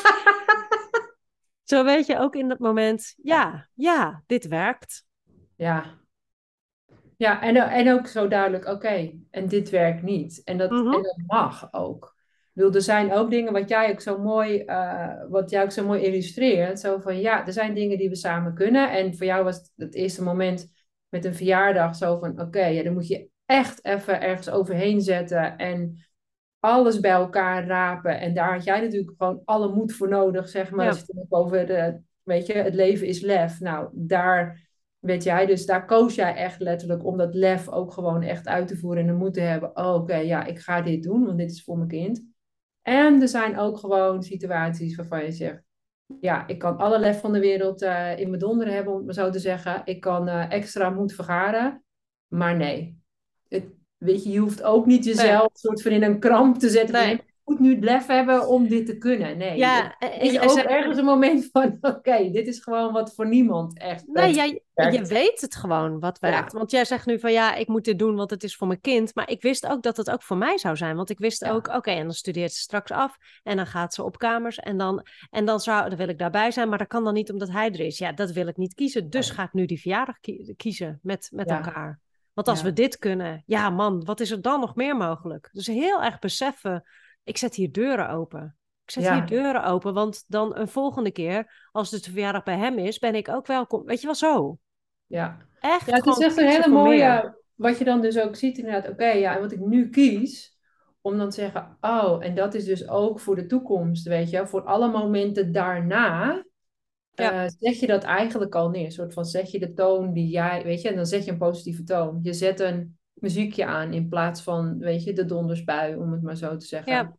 Zo weet je ook in dat moment... Ja, dit werkt. Ja. Ja, en ook zo duidelijk, oké, en dit werkt niet. En dat mag ook. Ik bedoel, er zijn ook dingen wat jij ook zo mooi illustreert. Zo van, ja, er zijn dingen die we samen kunnen. En voor jou was het eerste moment met een verjaardag zo van, oké, ja, dan moet je echt even ergens overheen zetten en alles bij elkaar rapen. En daar had jij natuurlijk gewoon alle moed voor nodig, zeg maar. Ja. Als je het hebt over, weet je, het leven is lef. Nou, daar weet jij, dus daar koos jij echt letterlijk om dat lef ook gewoon echt uit te voeren en de moed te hebben. Oh, oké, ja, ik ga dit doen, want dit is voor mijn kind. En er zijn ook gewoon situaties waarvan je zegt, ja, ik kan alle lef van de wereld in mijn donder hebben, om het maar zo te zeggen. Ik kan extra moed vergaren, maar nee. Weet je, je hoeft ook niet jezelf soort van in een kramp te zetten. Nee. Van, ik moet nu het lef hebben om dit te kunnen. Nee, Ja, is ook ergens een moment van, oké, dit is gewoon wat voor niemand echt nee, je weet het gewoon wat werkt. Ja. Want jij zegt nu van ja, ik moet dit doen, want het is voor mijn kind. Maar ik wist ook dat het ook voor mij zou zijn. Want ik wist ook, oké, en dan studeert ze straks af. En dan gaat ze op kamers. En dan wil ik daarbij zijn. Maar dat kan dan niet omdat hij er is. Ja, dat wil ik niet kiezen. Dus ga ik nu die verjaardag kiezen met elkaar. Want als we dit kunnen, ja man, wat is er dan nog meer mogelijk? Dus heel erg beseffen, ik zet hier deuren open. Ik zet hier deuren open, want dan een volgende keer, als het de verjaardag bij hem is, ben ik ook welkom. Weet je wel, zo. Ja. Echt Ja, het is echt een hele mooie, wat je dan dus ook ziet inderdaad. Oké, ja, en wat ik nu kies, om dan te zeggen, oh, en dat is dus ook voor de toekomst, weet je, voor alle momenten daarna, zet je dat eigenlijk al neer. Een soort van zet je de toon die jij, weet je, en dan zet je een positieve toon. Je zet een muziekje aan in plaats van, weet je, de dondersbui, om het maar zo te zeggen. Ja.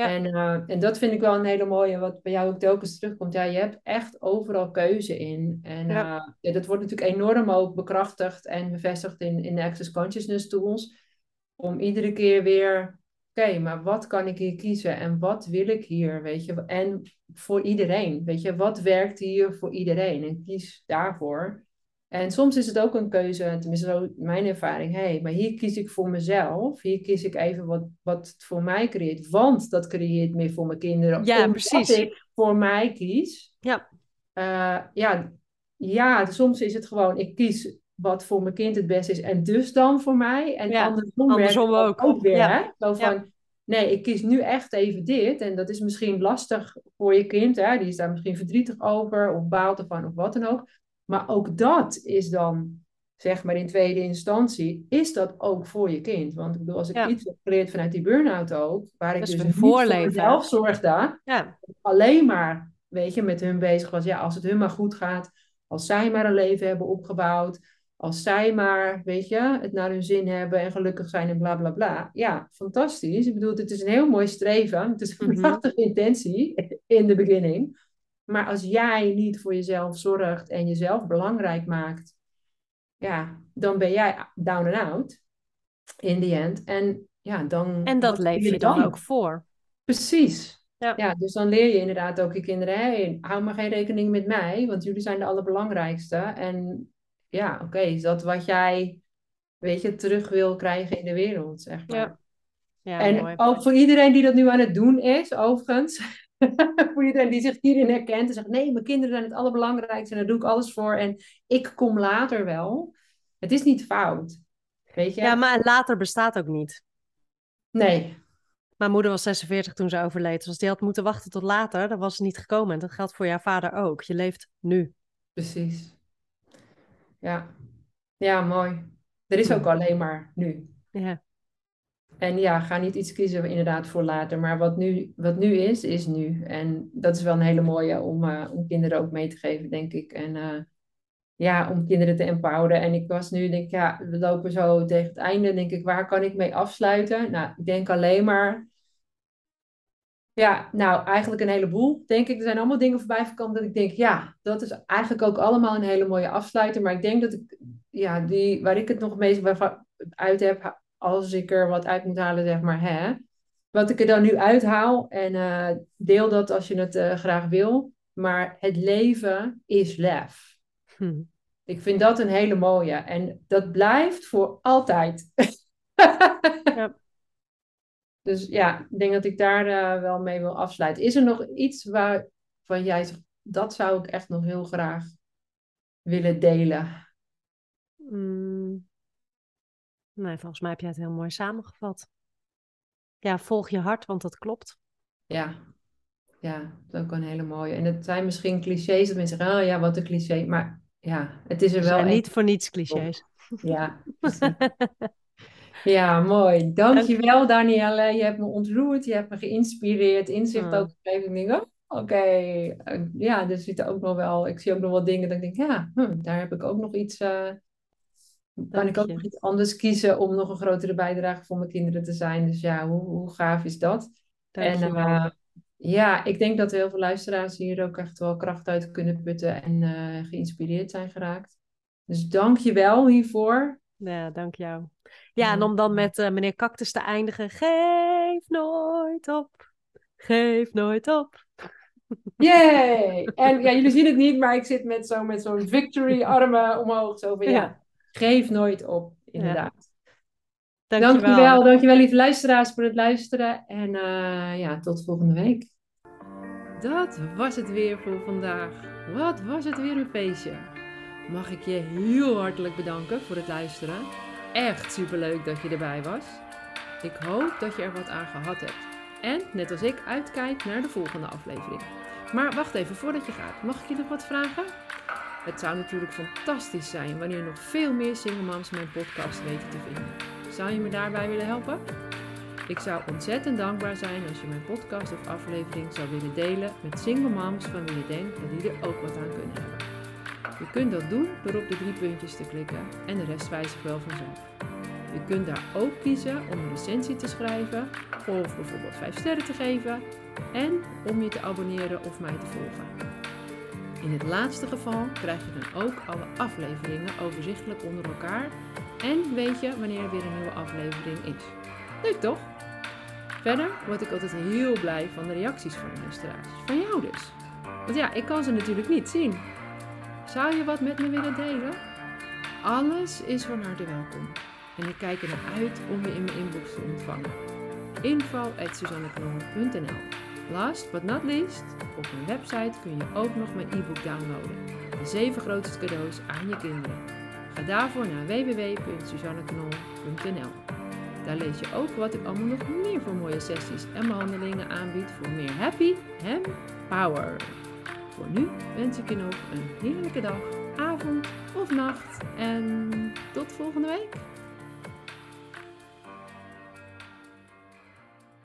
En dat vind ik wel een hele mooie, wat bij jou ook telkens terugkomt. Ja, je hebt echt overal keuze in. En dat wordt natuurlijk enorm ook bekrachtigd en bevestigd in de Access Consciousness tools. Om iedere keer weer, oké, maar wat kan ik hier kiezen? En wat wil ik hier, weet je? En voor iedereen, weet je? Wat werkt hier voor iedereen? En kies daarvoor. En soms is het ook een keuze, tenminste zo mijn ervaring. Hé, maar hier kies ik voor mezelf. Hier kies ik even wat het voor mij creëert. Want dat creëert meer voor mijn kinderen. Ja, omdat precies. ik voor mij kies. Soms is het gewoon, ik kies wat voor mijn kind het beste is. En dus dan voor mij. En andersom werkt het ook weer. Ja. Hè? Zo van, nee, ik kies nu echt even dit. En dat is misschien lastig voor je kind. Hè? Die is daar misschien verdrietig over. Of baalt ervan of wat dan ook. Maar ook dat is dan, zeg maar in tweede instantie, is dat ook voor je kind. Want ik bedoel, als ik iets heb geleerd vanuit die burn-out ook, waar ik dus niet voor mezelf zorgde, alleen maar, weet je, met hun bezig was. Ja, als het hun maar goed gaat, als zij maar een leven hebben opgebouwd, als zij maar, weet je, het naar hun zin hebben en gelukkig zijn en bla bla bla. Ja, fantastisch. Ik bedoel, het is een heel mooi streven. Het is een prachtige intentie in de beginning. Maar als jij niet voor jezelf zorgt en jezelf belangrijk maakt, ja, dan ben jij down and out in the end. En ja, dan. En dat leef je dan ook voor. Precies. Ja, dus dan leer je inderdaad ook je kinderen, hey, hou maar geen rekening met mij, want jullie zijn de allerbelangrijkste. En ja, oké, is dat wat jij, weet je, terug wil krijgen in de wereld, zeg maar. Ja, en mooi. Ook voor iedereen die dat nu aan het doen is, overigens. Voor iedereen die zich hierin herkent en zegt, nee, mijn kinderen zijn het allerbelangrijkste en daar doe ik alles voor en ik kom later wel. Het is niet fout, weet je? Ja, maar later bestaat ook niet. Nee. Mijn moeder was 46 toen ze overleed. Dus als die had moeten wachten tot later, dan was ze niet gekomen. En dat geldt voor jouw vader ook. Je leeft nu. Precies. Ja. Ja, mooi. Er is ook alleen maar nu. Ja. En ja, ga niet iets kiezen inderdaad voor later. Maar wat nu is nu. En dat is wel een hele mooie om kinderen ook mee te geven, denk ik. En ja, om kinderen te empoweren. En ik was nu, denk ik, ja, we lopen zo tegen het einde. Denk ik, waar kan ik mee afsluiten? Nou, ik denk alleen maar... Ja, nou, eigenlijk een heleboel, denk ik. Er zijn allemaal dingen voorbij gekomen dat ik denk, ja, dat is eigenlijk ook allemaal een hele mooie afsluiter. Maar ik denk dat ik, ja, waar ik het nog het meest uit heb, als ik er wat uit moet halen, zeg maar, wat ik er dan nu uithaal en deel dat als je het graag wil. Maar het leven is lef. Hm. Ik vind dat een hele mooie. En dat blijft voor altijd. Ja. Dus ja, ik denk dat ik daar wel mee wil afsluiten. Is er nog iets waarvan jij zegt, dat zou ik echt nog heel graag willen delen? Nee, volgens mij heb jij het heel mooi samengevat. Ja, volg je hart, want dat klopt. Ja, dat is ook een hele mooie. En het zijn misschien clichés, dat mensen zeggen, oh ja, wat een cliché. Maar ja, het is er Ze wel zijn één. niet voor niets clichés. Ja, precies. Ja, mooi. Dankjewel, Danielle. Je hebt me ontroerd, je hebt me geïnspireerd, inzicht ook gegeven. Ik denk, oh, oké. Ja, er zitten ook nog wel, ik zie ook nog wel dingen dat ik denk, ja, daar heb ik ook nog iets, kan ik ook nog iets anders kiezen om nog een grotere bijdrage voor mijn kinderen te zijn. Dus ja, hoe gaaf is dat? Dankjewel. Ja, ik denk dat heel veel luisteraars hier ook echt wel kracht uit kunnen putten en geïnspireerd zijn geraakt. Dus dank je wel hiervoor. Ja, dank jou. Ja, en om dan met meneer Cactus te eindigen. Geef nooit op. Geef nooit op. Yay! En ja, jullie zien het niet, maar ik zit met zo'n victory armen omhoog. Zo van ja, geef nooit op, inderdaad. Dankjewel. Dankjewel lieve luisteraars voor het luisteren. En ja, tot volgende week. Dat was het weer voor vandaag. Wat was het weer een feestje. Mag ik je heel hartelijk bedanken voor het luisteren. Echt superleuk dat je erbij was. Ik hoop dat je er wat aan gehad hebt. En, net als ik, uitkijk naar de volgende aflevering. Maar wacht even, voordat je gaat, mag ik je nog wat vragen? Het zou natuurlijk fantastisch zijn wanneer nog veel meer single moms mijn podcast weten te vinden. Zou je me daarbij willen helpen? Ik zou ontzettend dankbaar zijn als je mijn podcast of aflevering zou willen delen met single moms van wie je denkt dat die er ook wat aan kunnen hebben. Je kunt dat doen door op de 3 puntjes te klikken en de rest wijzigt wel vanzelf. Je kunt daar ook kiezen om een recensie te schrijven of bijvoorbeeld 5 sterren te geven en om je te abonneren of mij te volgen. In het laatste geval krijg je dan ook alle afleveringen overzichtelijk onder elkaar en weet je wanneer er weer een nieuwe aflevering is. Leuk toch? Verder word ik altijd heel blij van de reacties van de luisteraars. Van jou dus. Want ja, ik kan ze natuurlijk niet zien. Zou je wat met me willen delen? Alles is van harte welkom. En ik kijk er naar uit om je in mijn inbox te ontvangen. info@suzanneknol.nl. Last but not least, op mijn website kun je ook nog mijn e-book downloaden. De 7 grootste cadeaus aan je kinderen. Ga daarvoor naar www.suzanneknol.nl. Daar lees je ook wat ik allemaal nog meer voor mooie sessies en behandelingen aanbied voor meer happy en power. Voor nu wens ik je nog een heerlijke dag, avond of nacht en tot volgende week.